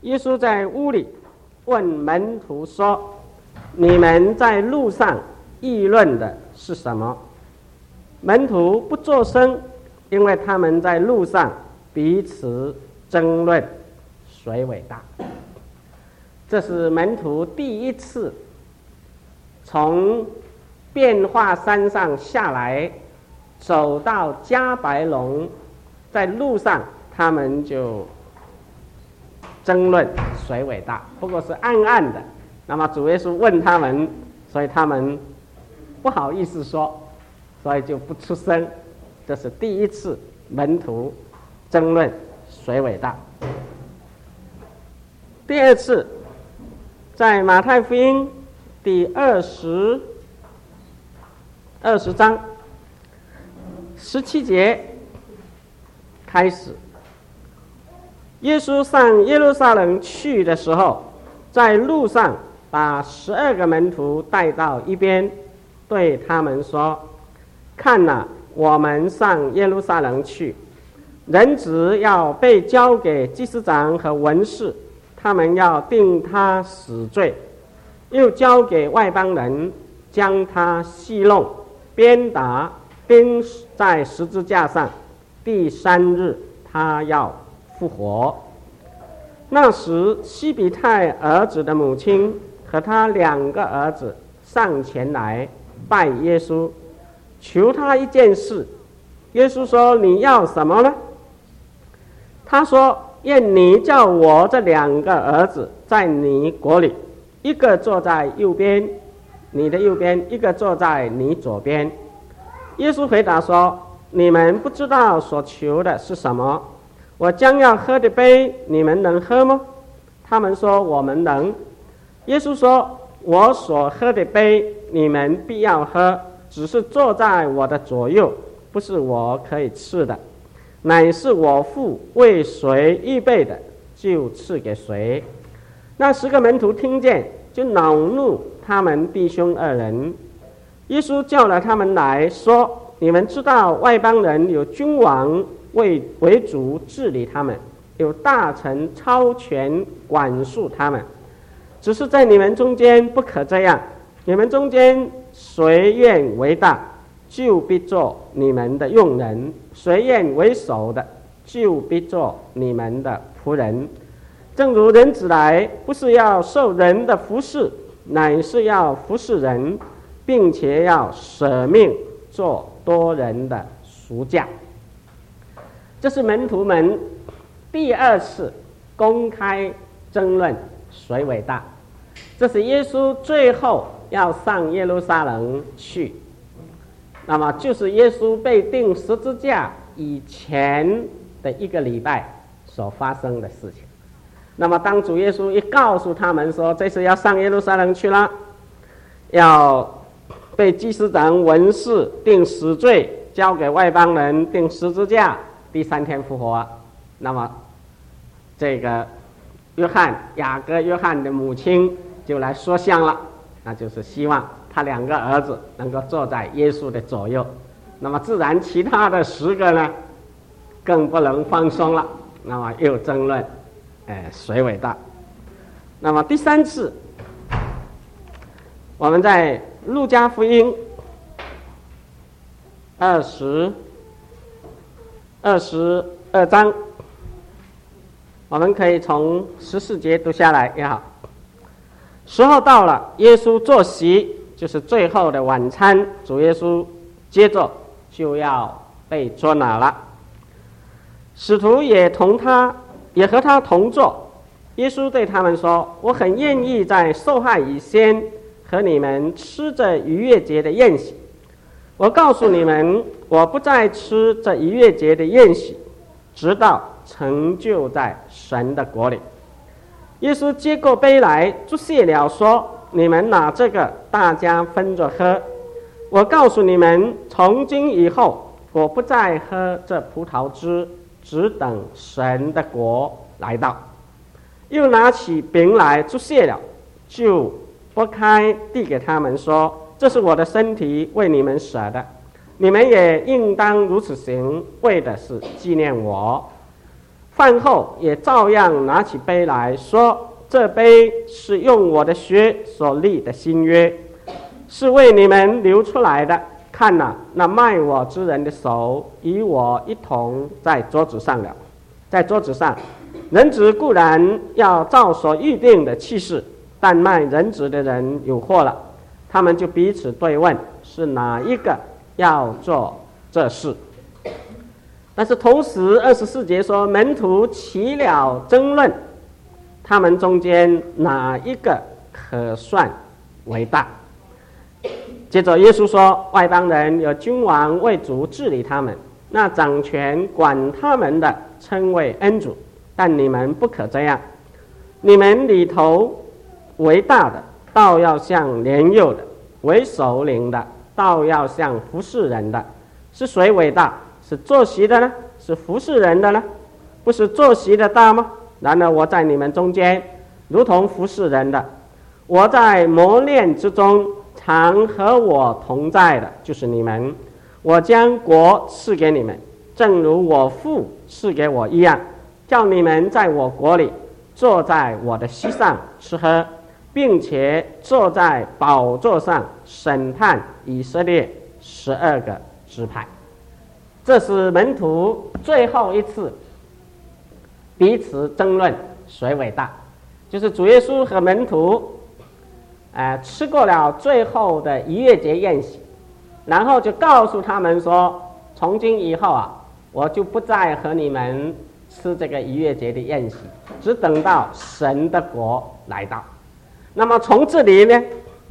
耶稣在屋里问门徒说：“你们在路上议论的是什么？”门徒不作声，因为他们在路上彼此争论谁伟大。这是门徒第一次从变化山上下来，走到迦百农，在路上他们就争论谁伟大，不过是暗暗的。那么主耶稣问他们，所以他们不好意思说，所以就不出声。这是第一次门徒争论谁伟大。第二次，在马太福音第20章17节开始，耶稣上耶路撒冷去的时候，在路上把12个门徒带到一边，对他们说：“看哪，我们上耶路撒冷去，人子要被交给祭司长和文士，他们要定他死罪，又交给外邦人，将他戏弄、鞭打，钉在十字架上，第3日他要复活。”那时西比泰儿子的母亲和他2个儿子上前来拜耶稣，求他一件事。耶稣说：“你要什么呢？”他说：“愿你叫我这2个儿子在你国里，一个坐在右边，你的右边；一个坐在你左边。”耶稣回答说：“你们不知道所求的是什么。我将要喝的杯，你们能喝吗？”他们说：“我们能。”耶稣说：“我所喝的杯，你们必要喝，只是坐在我的左右，不是我可以赐的，乃是我父为谁预备的，就赐给谁。”那10个门徒听见，就恼怒他们弟兄2人。耶稣叫了他们来说：“你们知道外邦人有君王为主治理他们，有大臣超权管束他们，只是在你们中间不可这样。你们中间谁愿为大，就必做你们的用人；谁愿为首的，就必做你们的仆人。正如人子来，不是要受人的服侍，乃是要服侍人，并且要舍命做多人的赎价。”这是门徒们第2次公开争论谁伟大。这是耶稣最后要上耶路撒冷去，那么就是耶稣被钉十字架以前的1个礼拜所发生的事情。那么当主耶稣一告诉他们说这次要上耶路撒冷去了，要被祭司长文士定死罪，交给外邦人钉十字架，第3天复活。那么这个雅各约翰的母亲就来说项了，那就是希望他2个儿子能够坐在耶稣的左右。那么自然其他的10个呢更不能放松了，那么又争论谁伟大。那么第3次，我们在路加福音22章，我们可以从14节读下来也好。时候到了，耶稣坐席，就是最后的晚餐，主耶稣接着就要被捉拿了。使徒也和他同坐。耶稣对他们说：“我很愿意在受害以先和你们吃这逾越节的宴席。我告诉你们，我不再吃这逾越节的宴席，直到成就在神的国里。”耶稣接过杯来，祝谢了，说：“你们拿这个，大家分着喝。我告诉你们，从今以后，我不再喝这葡萄汁，只等神的国来到。”又拿起饼来，祝谢了，就拨开递给他们，说：“这是我的身体，为你们舍的，你们也应当如此行，为的是纪念我。” 饭后也照样拿起杯来说：“这杯是用我的血所立的新约，是为你们流出来的。看哪，那卖我之人的手与我一同在桌子上了。在桌子上，人子固然要照所预定的弃市，但卖人子的人有祸了。他们就彼此对问，是哪一个要做这事？”但是同时24节说，门徒起了争论，他们中间哪一个可算为大？接着耶稣说，外邦人有君王为主治理他们，那掌权管他们的称为恩主，但你们不可这样。你们里头为大的，倒要像年幼的；为首领的，倒要像服侍人的。是谁为大？是坐席的呢？是服侍人的呢？不是坐席的大吗？然而我在你们中间如同服侍人的。我在磨练之中，常和我同在的就是你们。我将国赐给你们，正如我父赐给我一样，叫你们在我国里坐在我的膝上吃喝，并且坐在宝座上审判以色列12个支派。这是门徒最后一次彼此争论谁伟大，就是主耶稣和门徒吃过了最后的逾越节宴席，然后就告诉他们说，从今以后我就不再和你们吃这个逾越节的宴席，只等到神的国来到。那么从这里呢，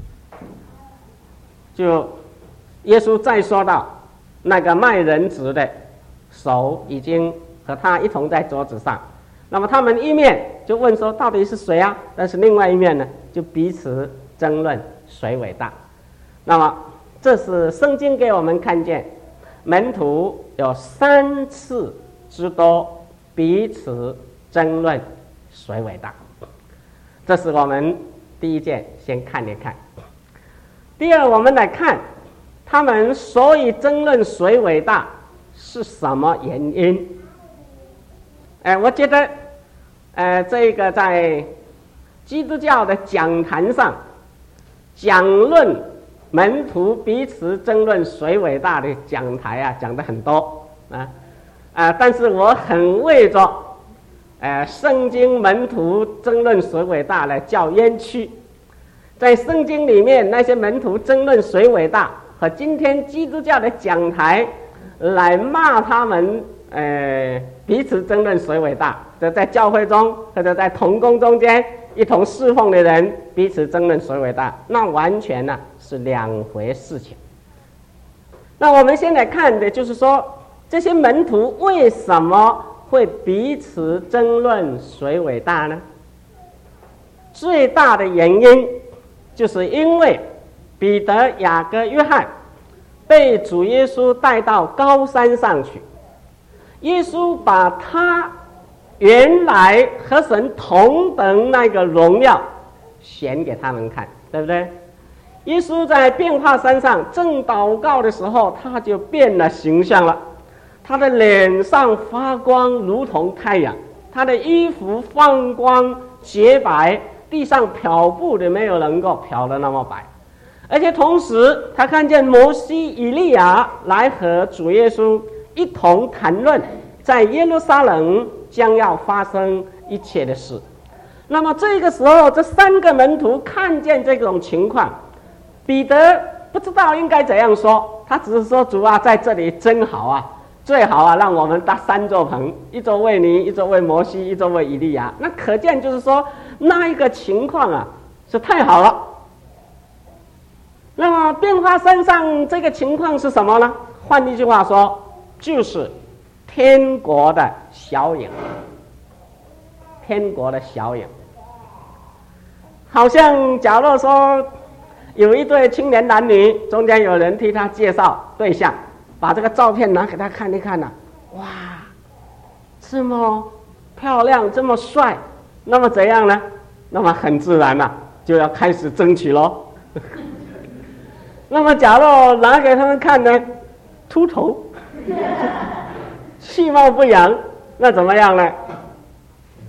就耶稣再说到那个卖人子的手已经和他一同在桌子上，那么他们一面就问说到底是谁啊？但是另外一面呢，就彼此争论谁伟大。那么这是圣经给我们看见门徒有3次之多彼此争论谁伟大。这是我们第一件先看一看。第二，我们来看他们所以争论谁伟大是什么原因。我觉得这个在基督教的讲坛上讲论门徒彼此争论谁伟大的讲台讲得很多但是我很为着圣经门徒争论谁伟大来叫冤屈。在圣经里面那些门徒争论谁伟大，和今天基督教的讲台来骂他们彼此争论谁伟大，这在教会中或者在同工中间一同侍奉的人彼此争论谁伟大，那完全是2回事情。那我们先来看的就是说，这些门徒为什么会彼此争论谁伟大呢？最大的原因就是因为彼得、雅各、约翰被主耶稣带到高山上去，耶稣把他原来和神同等那个荣耀显给他们看，对不对？耶稣在变化山上正祷告的时候，他就变了形象了，他的脸上发光如同太阳，他的衣服放光洁白，地上漂布的没有能够漂得那么白。而且同时他看见摩西、以利亚来和主耶稣一同谈论在耶路撒冷将要发生一切的事。那么这个时候这3个门徒看见这种情况，彼得不知道应该怎样说，他只是说，主啊，在这里真好最好让我们搭3座棚，一座为你，一座为摩西，一座为以利亚。那可见就是说那一个情况是太好了。那么变化山上这个情况是什么呢？换一句话说，就是天国的小影。天国的小影，好像假如说有一对青年男女，中间有人替他介绍对象，把这个照片拿给他看一看哇，这么漂亮，这么帅，那么怎样呢？那么很自然就要开始争取咯。那么假如拿给他们看呢，秃头，气貌不扬，那怎么样呢？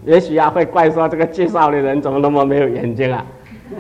也许会怪说这个介绍的人怎么那么没有眼睛啊？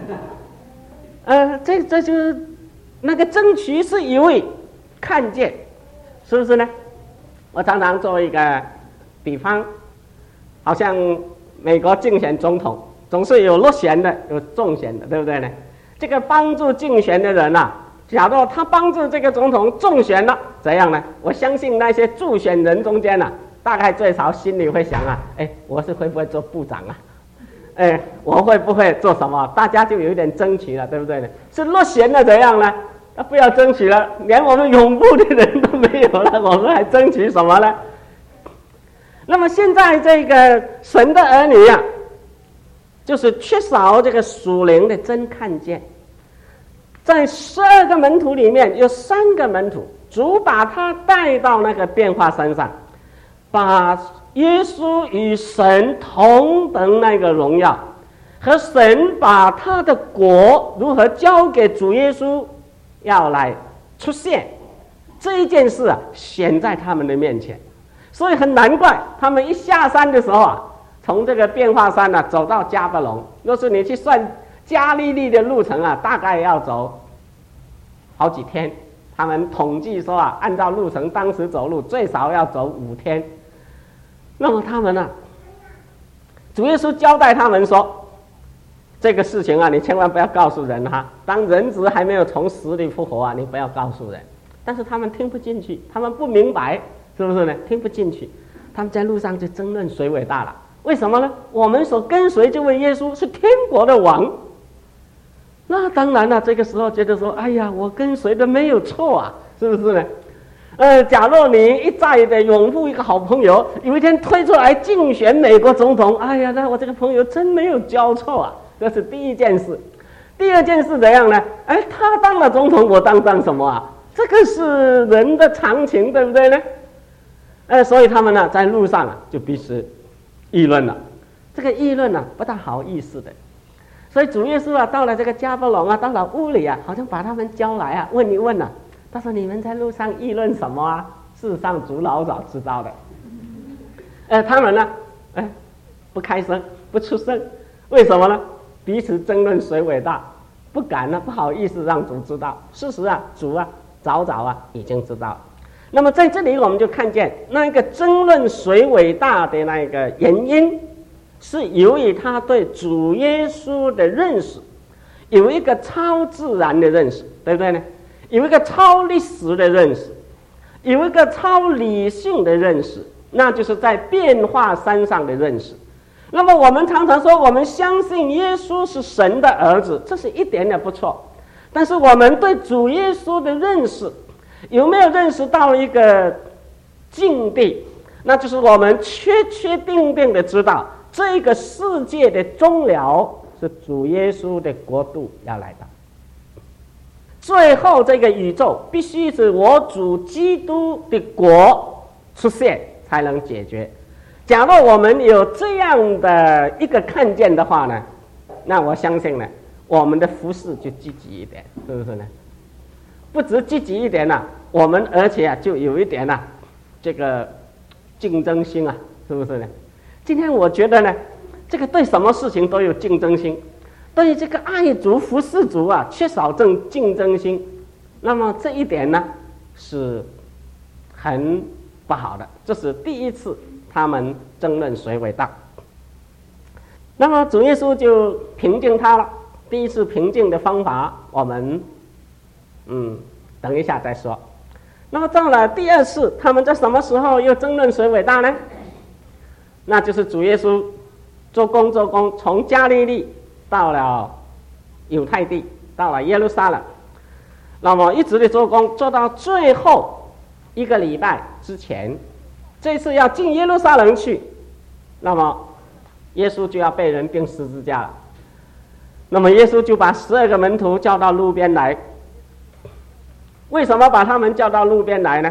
这就是那个争取是一位看见，是不是呢？我常常做一个比方，好像美国竞选总统总是有落选的，有中选的，对不对呢？这个帮助竞选的人啊，假如他帮助这个总统中选了，怎样呢？我相信那些助选人中间啊，大概最少心里会想啊，我会不会做部长啊？我会不会做什么？大家就有一点争取了，对不对呢？是落选了怎样呢？不要争取了，连我们拥护的人都没有了，我们还争取什么呢？那么现在这个神的儿女啊，就是缺少这个属灵的真看见。在12个门徒里面，有3个门徒，主把他带到那个变化山上，把耶稣与神同等那个荣耀，和神把他的国如何交给主耶稣要来出现这一件事啊，显在他们的面前。所以很难怪他们一下山的时候啊，从这个变化山啊走到迦百农，若是你去算加利利的路程啊，大概要走好几天。他们统计说啊，按照路程当时走路最少要走5天。那么他们呢，主耶稣交代他们说，这个事情啊，你千万不要告诉人哈。当人子还没有从死里复活啊，你不要告诉人。但是他们听不进去，他们不明白，是不是呢？听不进去，他们在路上就争论谁伟大了。为什么呢？我们所跟随这位耶稣是天国的王。那当然了，这个时候觉得说，哎呀，我跟随的没有错啊，是不是呢？假若你一再的拥护一个好朋友，有一天推出来竞选美国总统，哎呀，那我这个朋友真没有交错啊，这是第一件事。第二件事怎样呢？他当了总统，我当什么啊？这个是人的常情，对不对呢？所以他们呢，在路上啊，就彼此议论了。这个议论呢，不大好意思的。所以主耶稣啊，到了这个迦百农啊，到了屋里啊，好像把他们叫来啊，问一问啊。他说：“你们在路上议论什么啊？”事实上，主老早知道的。他们呢，不开声，不出声，为什么呢？彼此争论谁伟大，不敢呢，不好意思让主知道。事实啊，主啊，早啊已经知道了。那么在这里，我们就看见那个争论谁伟大的那个原因，是由于他对主耶稣的认识有一个超自然的认识，对不对呢？有一个超历史的认识，有一个超理性的认识，那就是在变化山上的认识。那么我们常常说，我们相信耶稣是神的儿子，这是一点也不错。但是我们对主耶稣的认识，有没有认识到一个境地？那就是我们确定的知道，这个世界的终了是主耶稣的国度要来到。最后这个宇宙必须是我主基督的国出现才能解决。假如我们有这样的一个看见的话呢，那我相信呢，我们的服事就积极一点，是不是呢？不止积极一点我们而且就有一点这个竞争心是不是呢？今天我觉得呢，这个对什么事情都有竞争心。对于这个爱主服侍主缺少竞争心，那么这一点呢是很不好的。这是第一次他们争论谁伟大。那么主耶稣就平静他了。第一次平静的方法，我们等一下再说。那么到了第二次，他们在什么时候又争论谁伟大呢？那就是主耶稣做工，从加利利到了犹太地，到了耶路撒冷，那么一直的做工，做到最后1个礼拜之前，这次要进耶路撒冷去，那么耶稣就要被人钉十字架了。那么耶稣就把12个门徒叫到路边来。为什么把他们叫到路边来呢？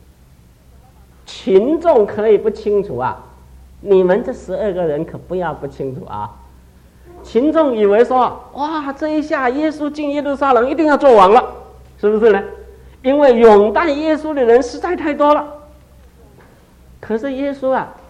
群众可以不清楚你们这12个人可不要不清楚群众以为说，哇，这一下耶稣进耶路撒冷一定要做王了，是不是呢？因为拥戴耶稣的人实在太多了。可是耶稣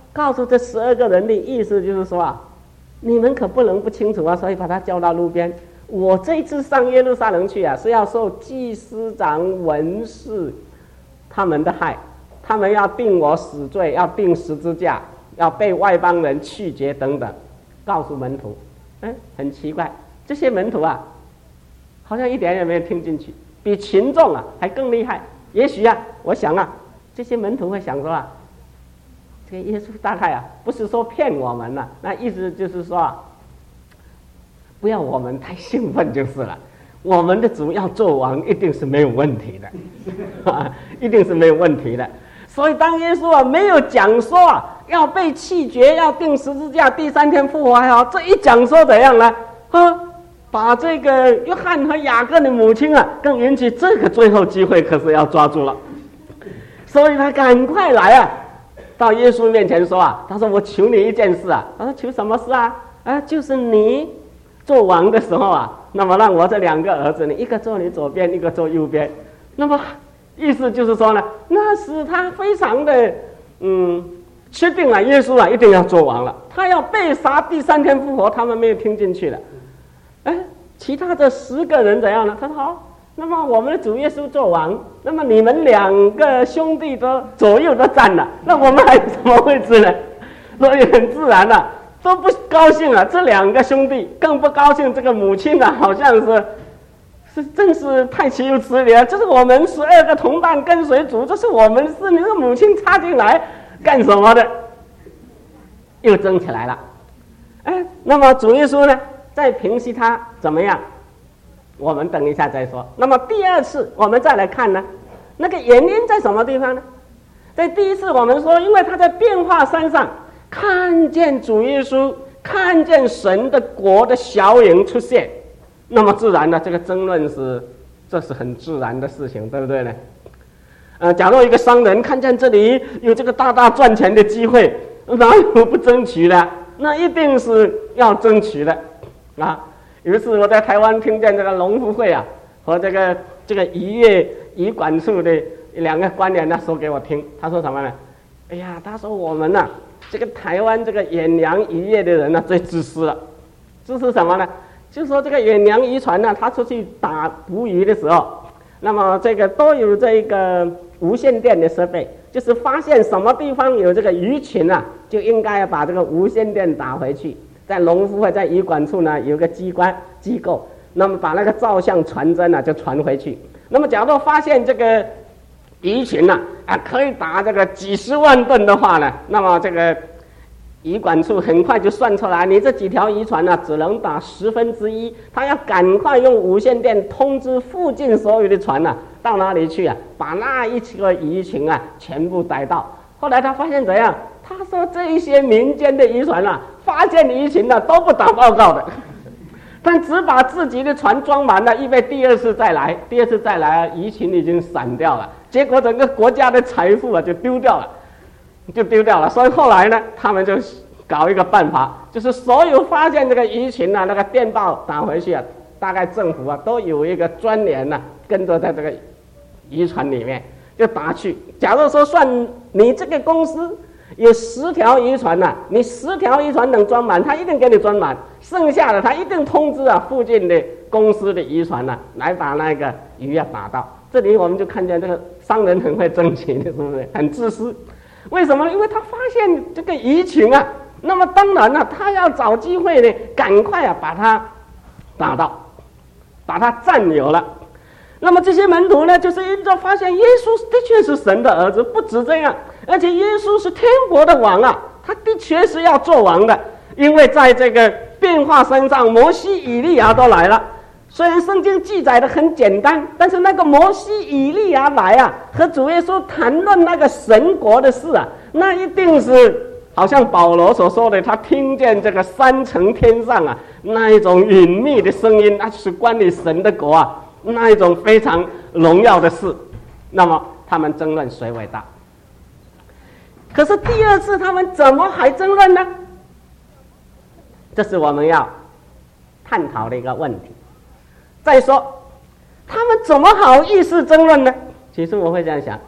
告诉这12个人的意思就是说啊，你们可不能不清楚啊，所以把他叫到路边。我这一次上耶路撒冷去啊，是要受祭司长、文士他们的害，他们要定我死罪，要钉十字架，要被外邦人弃绝等等，告诉门徒。很奇怪，这些门徒啊，好像一点也没有听进去，比群众啊还更厉害。也许啊，我想啊，这些门徒会想说啊，这个耶稣大概啊不是说骗我们了，那意思就是说啊，不要我们太兴奋就是了。我们的主要做王一定是没有问题的，一定是没有问题的。所以当耶稣啊没有讲说啊要被弃绝，要钉十字架，第3天复活还好，这一讲说怎样呢？把这个约翰和雅各的母亲啊，更引起这个最后机会可是要抓住了。所以他赶快来啊，到耶稣面前说啊，他说我求你一件事啊。他说求什么事啊？就是你做王的时候啊，那么让我这2个儿子呢，一个坐你左边，一个坐右边。那么意思就是说呢，那使他非常的确定了耶稣啊一定要做王了，他要被杀，第3天复活，他们没有听进去了。其他的10个人怎样呢？他说好，那么我们的主耶稣做王，那么你们2个兄弟都左右都站了，那我们还有什么位置呢？所以很自然了，都不高兴了。这2个兄弟更不高兴，这个母亲啊，好像真是太岂有此理了！这是我们12个同伴跟随主，这是我们事，你这个母亲插进来干什么的？又争起来了。那么主耶稣呢，再平息他怎么样？我们等一下再说。那么第2次我们再来看呢，那个原因在什么地方呢？在第1次我们说，因为他在变化山上看见主耶稣，看见神的国的小影出现，那么自然的这个争论这是很自然的事情，对不对呢？假如一个商人看见这里有这个大赚钱的机会，哪有不争取的？那一定是要争取的啊！有一次我在台湾听见这个农夫会啊和这个渔管处的2个官员呢说给我听，他说什么呢？哎呀，他说我们这个台湾这个远洋渔业的人最自私了。自私什么呢？就是说这个远洋渔船他出去捕鱼的时候，那么这个都有这个无线电的设备，就是发现什么地方有这个鱼群就应该要把这个无线电打回去。在农夫会在渔管处呢有个机构，那么把那个照相传真就传回去。那么假如发现这个鱼群可以打这个几10万吨的话呢，那么这个渔管处很快就算出来，你这几条渔船只能打1/10，他要赶快用无线电通知附近所有的船到哪里去把那一个鱼群全部逮到。后来他发现怎样？他说这一些民间的渔船发现鱼群都不打报告的，但只把自己的船装满了，预备第2次再来。第2次再来鱼群已经散掉了，结果整个国家的财富就丢掉了。所以后来呢，他们就搞一个办法，就是所有发现这个鱼群那个电报打回去大概政府都有一个专员跟着在这个渔船里面就打去。假如说算你这个公司有10条渔船你10条渔船能装满，他一定给你装满，剩下的他一定通知附近的公司的渔船来把那个鱼打到。这里我们就看见这个商人很会争取的，是不是很自私？为什么？因为他发现这个鱼群那么当然他要找机会呢，赶快把它打到，把它占有了。那么这些门徒呢，就是因着发现耶稣的确是神的儿子，不止这样，而且耶稣是天国的王他的确是要做王的。因为在这个变化山上，摩西、以利亚都来了。虽然圣经记载的很简单，但是那个摩西、以利亚来和主耶稣谈论那个神国的事那一定是好像保罗所说的，他听见这个3层天上那一种隐秘的声音，那就是关于神的国那一种非常荣耀的事。那么他们争论谁伟大。可是第2次他们怎么还争论呢？这是我们要探讨的一个问题。再说他们怎么好意思争论呢？其实我会这样想，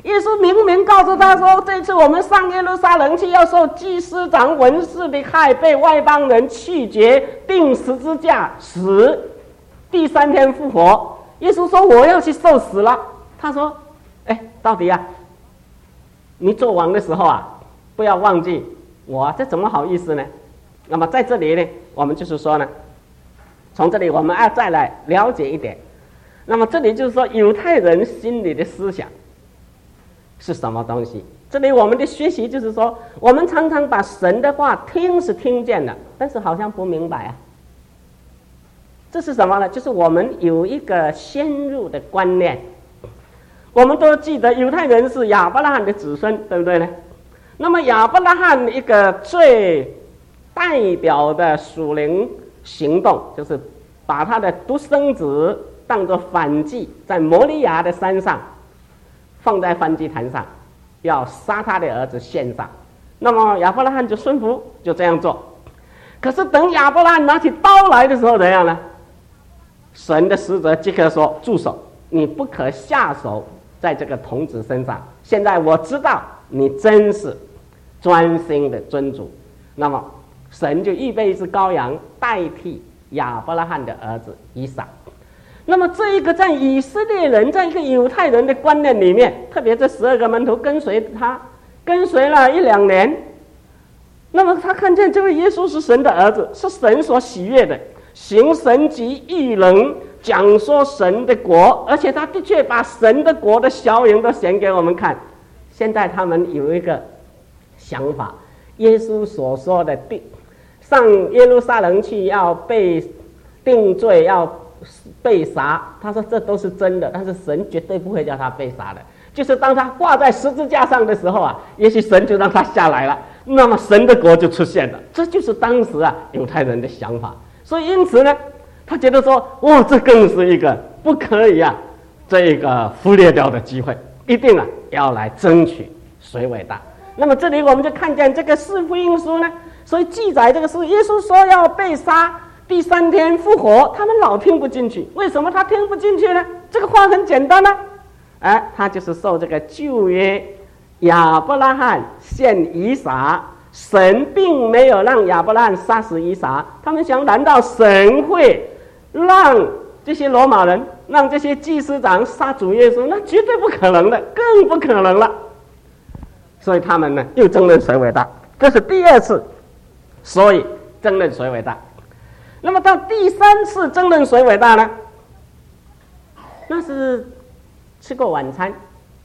耶稣明明告诉他说，这次我们上耶路撒冷去，要受祭司长文士的害，被外邦人弃绝，钉十字架死，第3天复活。耶稣说我要去受死了。他说到底你做王的时候不要忘记我，这怎么好意思呢？那么在这里呢，我们就是说呢，从这里我们要再来了解一点。那么这里就是说犹太人心里的思想是什么东西？这里我们的学习就是说，我们常常把神的话听是听见了，但是好像不明白这是什么呢？就是我们有一个先入的观念。我们都记得犹太人是亚伯拉罕的子孙，对不对呢？那么亚伯拉罕一个最代表的属灵行动，就是把他的独生子当作燔祭，在摩利亚的山上放在燔祭坛上，要杀他的儿子献上。那么亚伯拉罕就顺服，就这样做。可是等亚伯拉罕拿起刀来的时候怎样呢？神的使者即刻说，住手，你不可下手在这个童子身上。现在我知道你真是专心的尊主。那么神就预备一只羔羊代替亚伯拉罕的儿子以撒。那么这一个在以色列人，在一个犹太人的观念里面，特别这12个门徒跟随他，跟随了1、2年，那么他看见这位耶稣是神的儿子，是神所喜悦的，行神迹异能，讲说神的国，而且他的确把神的国的肖影都显给我们看。现在他们有一个想法，耶稣所说的上耶路撒冷去要被定罪，要被杀，他说这都是真的，但是神绝对不会叫他被杀的。就是当他挂在十字架上的时候也许神就让他下来了，那么神的国就出现了。这就是当时犹太人的想法。所以因此呢，他觉得说，这更是一个不可以这个忽略掉的机会，一定要来争取谁伟大。那么这里我们就看见这个四福音书呢，所以记载这个是耶稣说要被杀，第3天复活，他们老听不进去。为什么他听不进去呢？这个话很简单他就是受这个旧约亚伯拉罕献以撒，神并没有让亚伯拉罕杀死以撒。他们想，难道神会让这些罗马人，让这些祭司长杀主耶稣？那绝对不可能的，更不可能了。所以他们呢又争论谁伟大，这是第2次，所以争论谁伟大。那么到第3次争论谁伟大呢？那是吃过晚餐。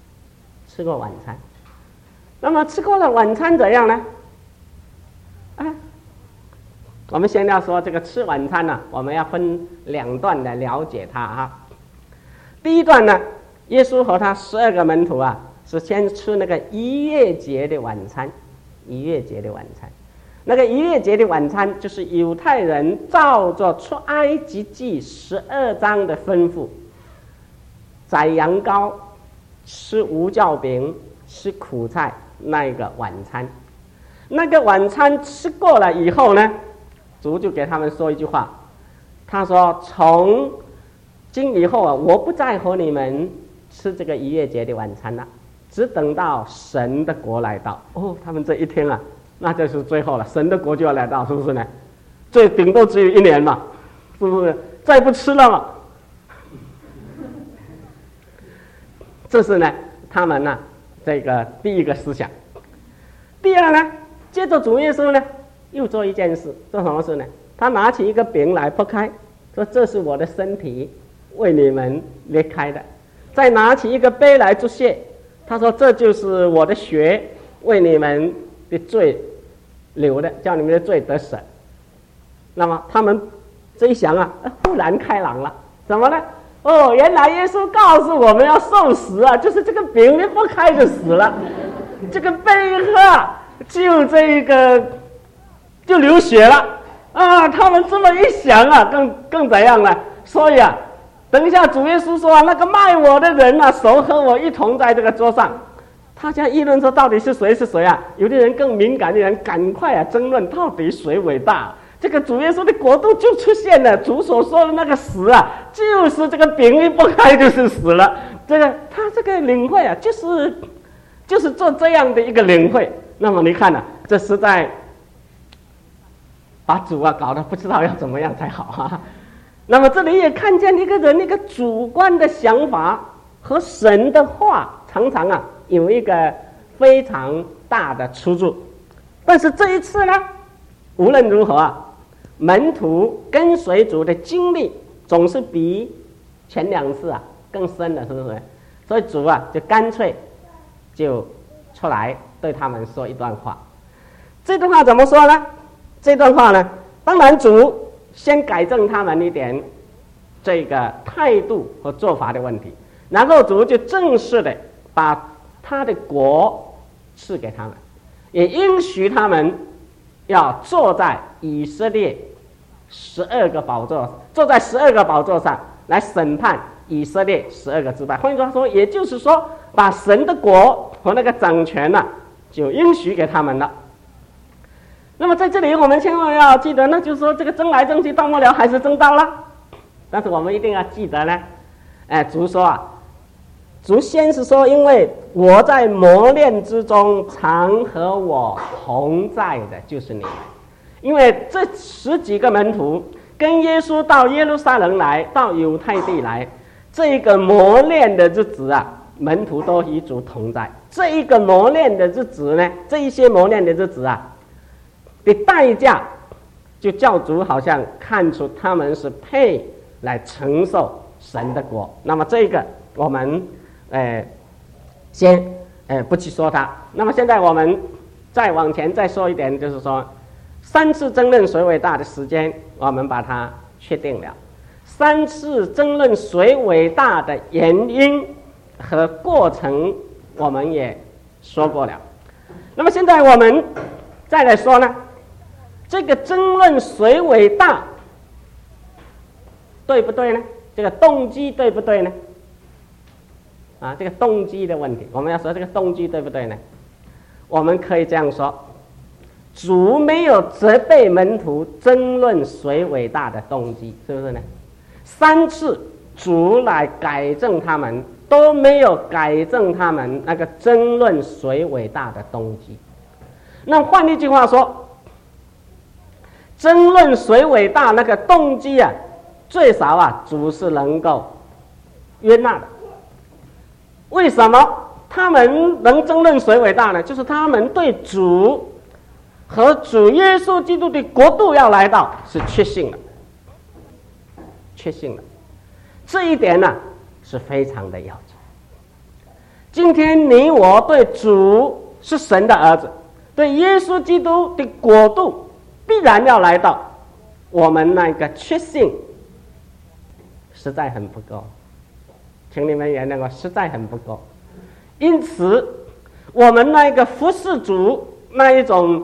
那么吃过了晚餐怎样呢？我们先要说这个吃晚餐我们要分2段来了解它第一段呢，耶稣和他12个门徒是先吃那个逾越节的晚餐。那个逾越节的晚餐就是犹太人照着出埃及记12章的吩咐，宰羊羔，吃无酵饼，吃苦菜，那个晚餐。那个晚餐吃过了以后呢，主就给他们说一句话，他说，从今以后我不再和你们吃这个逾越节的晚餐了，只等到神的国来到。他们这一听那就是最后了，神的国就要来到，是不是呢？最顶多只有1年嘛，是不是？再不吃了嘛。这是呢他们这个第一个思想。第二呢，接着主耶稣呢又做一件事，做什么事呢？他拿起一个饼来剥开，说这是我的身体，为你们裂开的。再拿起一个杯来祝谢，他说这就是我的血，为你们的罪流的，叫你们的罪得赦。那么他们这一想忽然开朗了，什么呢？原来耶稣告诉我们要受死就是这个饼一剥开就死了，这个杯喝就这个就流血了他们这么一想更怎样了？所以等一下主耶稣说那个卖我的人手和我一同在这个桌上，大家议论说到底是谁有的人更敏感的人赶快争论到底谁伟大。这个主耶稣的国度就出现了，主所说的那个死就是这个饼一剥开就是死了， 他这个领会啊，就是做这样的一个领会。那么你看啊，这实在把主啊搞得不知道要怎么样才好啊。那么这里也看见一个人一个主观的想法和神的话常常啊有一个非常大的出入。但是这一次呢，无论如何啊，门徒跟随主的经历总是比前2次啊更深的，是不是？所以主啊就干脆就出来对他们说一段话。这段话怎么说呢？这段话呢，当然主先改正他们一点这个态度和做法的问题，然后主就正式的把他的国赐给他们，也应许他们要坐在以色列12个宝座，坐在12个宝座上来审判以色列12个支派。换句话说，也就是说，把神的国和那个掌权呢，就应许给他们了。那么在这里我们千万要记得，那就是说这个争来争去到末了还是争到了。但是我们一定要记得呢，主说啊，主先是说，因为我在磨练之中常和我同在的就是你们。因为这10几个门徒跟耶稣到耶路撒冷来，到犹太地来，这个磨练的日子啊，门徒都与主同在。这一个磨练的日子呢，这一些磨练的日子啊的代价，就叫主好像看出他们是配来承受神的国。那么这个我们先不去说它。那么现在我们再往前再说一点，就是说3次争论谁伟大的时间我们把它确定了，3次争论谁伟大的原因和过程我们也说过了。那么现在我们再来说呢，这个争论谁伟大对不对呢？这个动机对不对呢？这个动机的问题，我们要说这个动机对不对呢？我们可以这样说，主没有责备门徒争论谁伟大的动机，是不是呢？3次主来改正他们，都没有改正他们那个争论谁伟大的动机。那换一句话说，争论谁伟大那个动机啊，最少啊主是能够约纳的。为什么他们能争论谁伟大呢？就是他们对主和主耶稣基督的国度要来到是确信的，确信的。这一点呢是非常的要紧。今天你我对主是神的儿子，对耶稣基督的国度必然要来到，我们那个确信实在很不够，请你们原谅我，实在很不够。因此我们那个服侍主那一种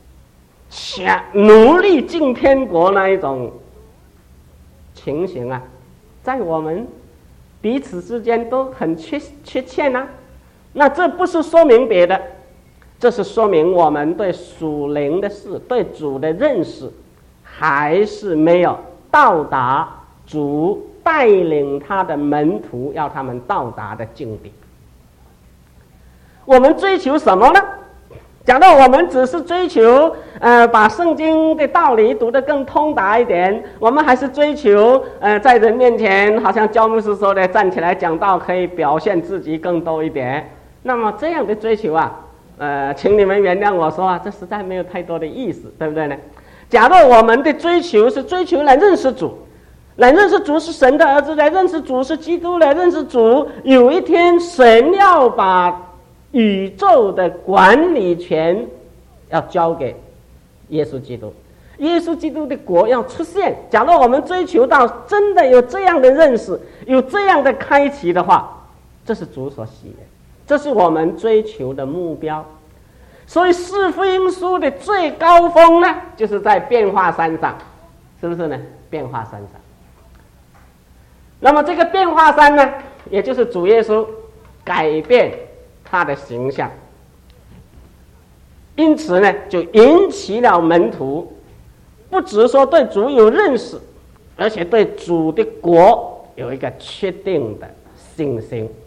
努力进天国那一种情形啊，在我们彼此之间都很缺欠啊。那这不是说明别的，这是说明我们对属灵的事，对主的认识还是没有到达主带领他的门徒要他们到达的境地。我们追求什么呢？假如我们只是追求把圣经的道理读得更通达一点，我们还是追求在人面前好像焦牧师说的站起来讲道可以表现自己更多一点，那么这样的追求啊请你们原谅我说啊，这实在没有太多的意思，对不对呢？假如我们的追求是追求来认识主，来认识主是神的儿子，来认识主是基督，来认识主有一天神要把宇宙的管理权要交给耶稣基督，耶稣基督的国要出现。假如我们追求到真的有这样的认识，有这样的开启的话，这是主所喜悦，这是我们追求的目标。所以四福音书的最高峰呢，就是在变化山上，是不是呢？变化山上。那么这个变化山呢，也就是主耶稣改变他的形象，因此呢就引起了门徒不只说对主有认识，而且对主的国有一个确定的信心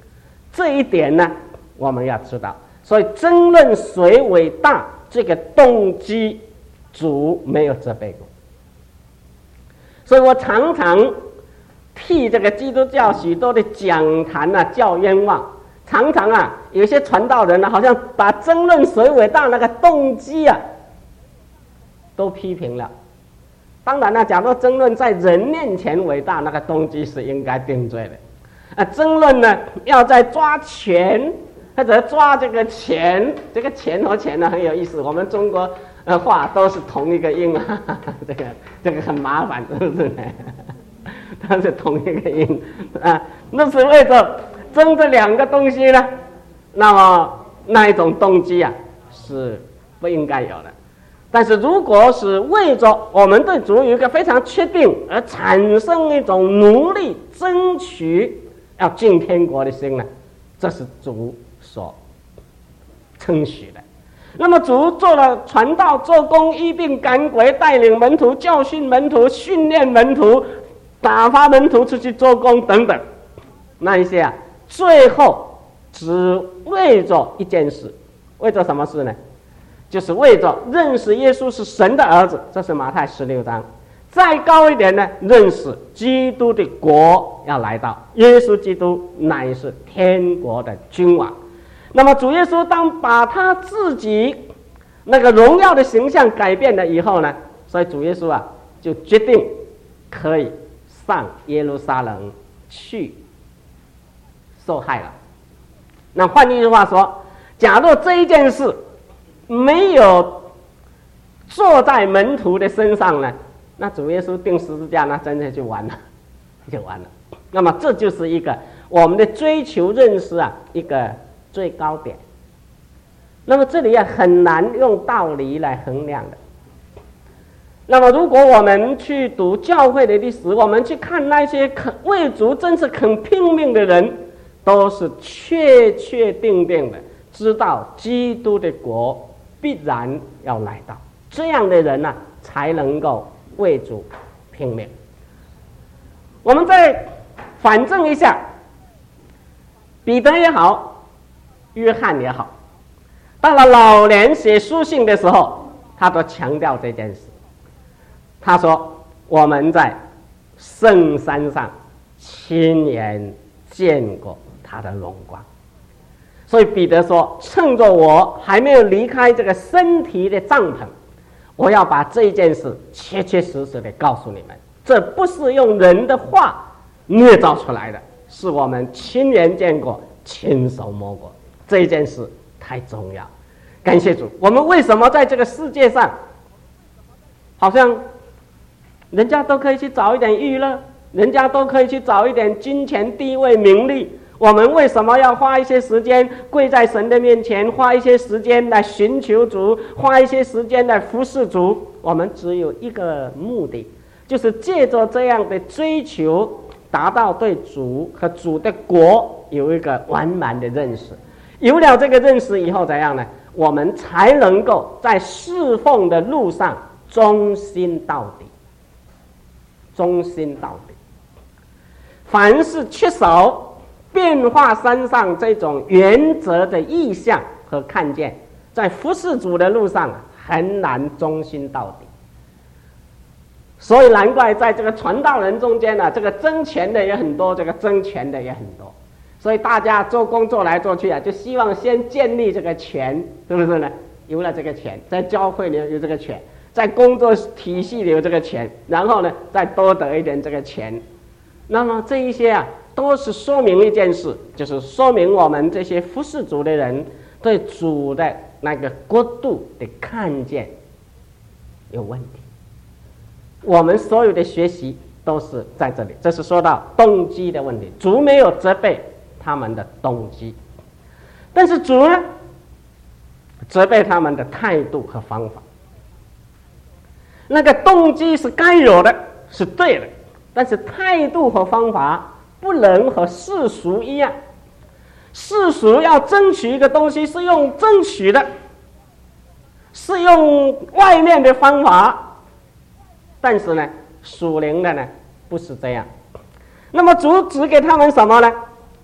这一点呢，我们要知道。所以争论谁伟大这个动机，主没有责备过。所以我常常替这个基督教许多的讲坛啊叫冤枉。常常啊，有些传道人呢，好像把争论谁伟大那个动机啊，都批评了。当然了，假如争论在人面前伟大，那个动机是应该定罪的。争论呢，要在抓权或者抓这个钱，这个钱和钱呢很有意思。我们中国话都是同一个音啊，这个很麻烦，是不是呢？它是同一个音啊，那是为着争这两个东西呢，那么那一种动机啊是不应该有的。但是如果是为着我们对主有一个非常确定而产生一种努力争取要进天国的心呢，这是主所称许的。那么主做了传道、做工、医病、赶鬼、带领门徒、教训门徒、训练门徒、打发门徒出去做工等等，那一些啊，最后只为着一件事，为着什么事呢？就是为着认识耶稣是神的儿子，这是马太16章。再高一点呢，认识基督的国要来到，耶稣基督乃是天国的君王。那么主耶稣当把他自己那个荣耀的形象改变了以后呢，所以主耶稣啊就决定可以上耶路撒冷去受害了。那换句话说，假若这一件事没有坐在门徒的身上呢，那主耶稣钉十字架，那真的就完了，就完了。那么这就是一个我们的追求认识啊，一个最高点。那么这里也很难用道理来衡量的。那么如果我们去读教会的历史，我们去看那些为主真是肯拼命的人，都是确定的知道基督的国必然要来到，这样的人呢，才能够为主拼命。我们再反证一下，彼得也好，约翰也好，到了老年写书信的时候，他都强调这件事。他说我们在圣山上亲眼见过他的荣光。所以彼得说，趁着我还没有离开这个身体的帐篷，我要把这一件事切实的告诉你们。这不是用人的话捏造出来的，是我们亲眼见过、亲手摸过。这一件事太重要。感谢主，我们为什么在这个世界上好像人家都可以去找一点娱乐，人家都可以去找一点金钱、地位、名利，我们为什么要花一些时间跪在神的面前，花一些时间来寻求主，花一些时间来服侍主？我们只有一个目的，就是借着这样的追求，达到对主和主的国有一个完满的认识。有了这个认识以后怎样呢？我们才能够在侍奉的路上忠心到底。忠心到底。凡是缺少变化山上这种原则的意向和看见，在服侍主的路上很难忠心到底。所以难怪在这个传道人中间呢，这个争权的也很多，这个争权的也很多。所以大家做工作来做去啊，就希望先建立这个权，是不是呢？有了这个权，在教会里有这个权，在工作体系里有这个权，然后呢再多得一点这个权。那么这一些啊，都是说明一件事，就是说明我们这些服侍主的人对主的那个国度的看见有问题。我们所有的学习都是在这里，这是说到动机的问题。主没有责备他们的动机，但是主呢，责备他们的态度和方法。那个动机是该有的，是对的，但是态度和方法不能和世俗一样。世俗要争取一个东西是用争取的，是用外面的方法，但是呢，属灵的呢不是这样。那么主指给他们什么呢？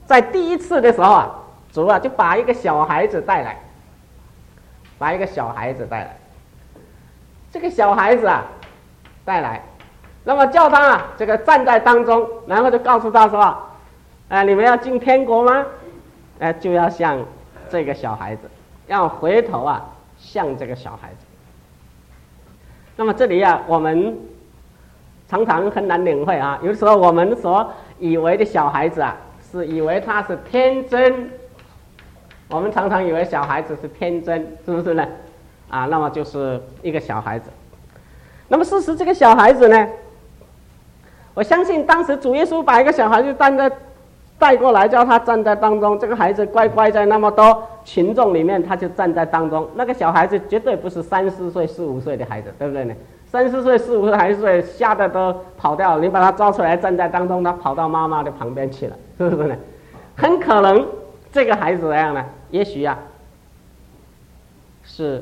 在第一次的时候啊，主啊就把一个小孩子带来，这个小孩子啊带来，那么叫他啊这个站在当中，然后就告诉他说你们要进天国吗？就要像这个小孩子，要回头啊像这个小孩子。那么这里啊，我们常常很难领会啊，有时候我们所以为的小孩子啊，是以为他是天真，我们常常以为小孩子是天真，是不是呢？那么就是一个小孩子。那么事实这个小孩子呢，我相信当时主耶稣把一个小孩子带过来，叫他站在当中，这个孩子乖乖在那么多群众里面，他就站在当中。那个小孩子绝对不是3、4岁、4、5岁的孩子，对不对呢？3、4岁、4、5岁吓得都跑掉了，你把他抓出来站在当中，他跑到妈妈的旁边去了，是不是呢？很可能这个孩子怎样呢？也许啊是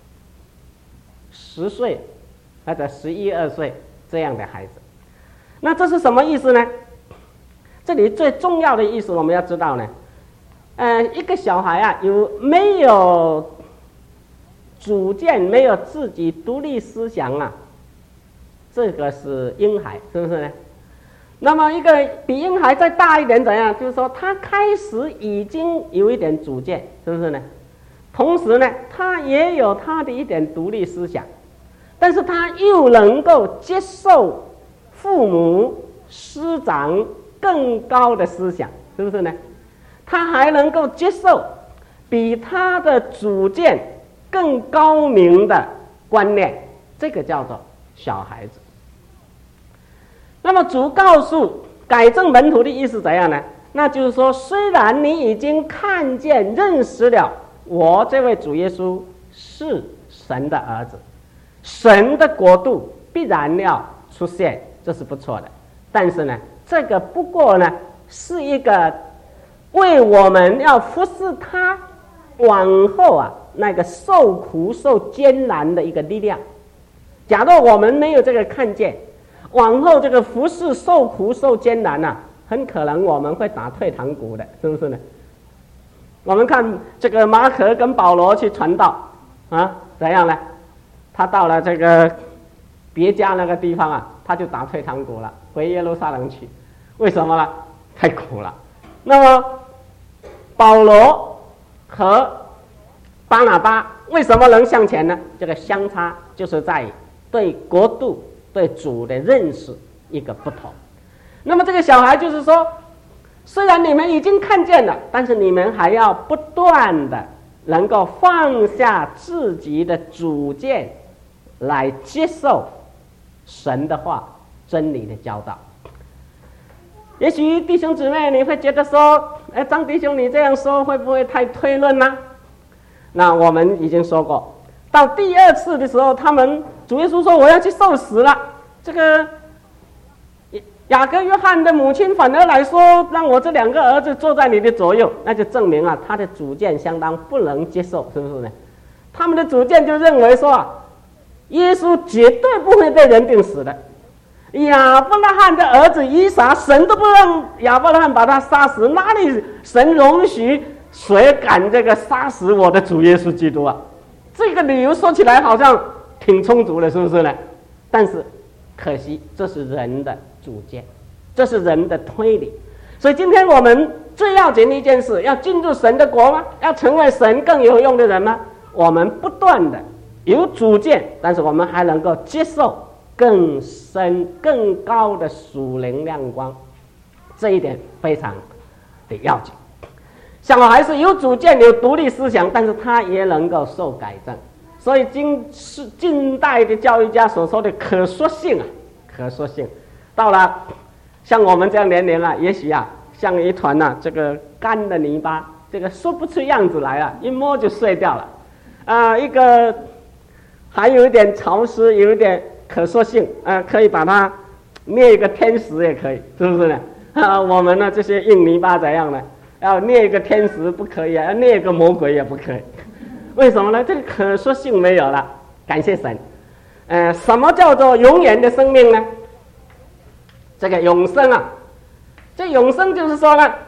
10岁或者11、12岁这样的孩子。那这是什么意思呢？这里最重要的意思我们要知道呢，一个小孩啊没有主见，没有自己独立思想啊，这个是婴孩，是不是呢？那么一个比婴孩再大一点怎样？就是说他开始已经有一点主见，是不是呢？同时呢，他也有他的一点独立思想，但是他又能够接受父母师长更高的思想，是不是呢？他还能够接受比他的主见更高明的观念，这个叫做小孩子。那么主告诉改正门徒的意思怎样呢？那就是说，虽然你已经看见认识了我这位主耶稣是神的儿子，神的国度必然要出现，这是不错的。但是呢，这个不过呢是一个为我们要服侍他往后啊那个受苦受艰难的一个力量。假如我们没有这个看见，往后这个服侍受苦受艰难啊，很可能我们会打退堂鼓的，是不是呢？我们看这个马可跟保罗去传道怎样呢？他到了这个别家那个地方啊，他就打退堂鼓了，回耶路撒冷去。为什么呢？太苦了。那么保罗和巴拿巴为什么能向前呢？这个相差就是在对国度对主的认识一个不同。那么这个小孩就是说，虽然你们已经看见了，但是你们还要不断的能够放下自己的主见，来接受神的话真理的教导。也许弟兄姊妹你会觉得说，张弟兄你这样说会不会太推论呢？那我们已经说过，到第2次的时候，主耶稣说我要去受死了，这个雅各约翰的母亲反而来说，让我这2个儿子坐在你的左右，那就证明啊他的主见相当不能接受，是不是呢？他们的主见就认为说耶稣绝对不会被人定死的。亚伯拉罕的儿子以撒，神都不让亚伯拉罕把他杀死，哪里神容许谁敢这个杀死我的主耶稣基督啊？这个理由说起来好像挺充足的，是不是呢？但是可惜这是人的主见，这是人的推理。所以今天我们最要紧的一件事，要进入神的国吗？要成为神更有用的人吗？我们不断的有主见，但是我们还能够接受更深更高的属灵亮光，这一点非常的要紧。小孩是有主见有独立思想，但是他也能够受改正。所以近代的教育家所说的可塑性到了像我们这样年龄了，也许像一团这个干的泥巴，这个说不出样子来了，一摸就碎掉了。一个还有一点潮湿，有一点可塑性，可以把它捏一个天使也可以，是不是呢？我们呢这些硬泥巴怎样呢？要捏一个天使不可以要捏一个魔鬼也不可以。为什么呢？这个可塑性没有了，感谢神。什么叫做永远的生命呢？这个永生这永生就是说呢，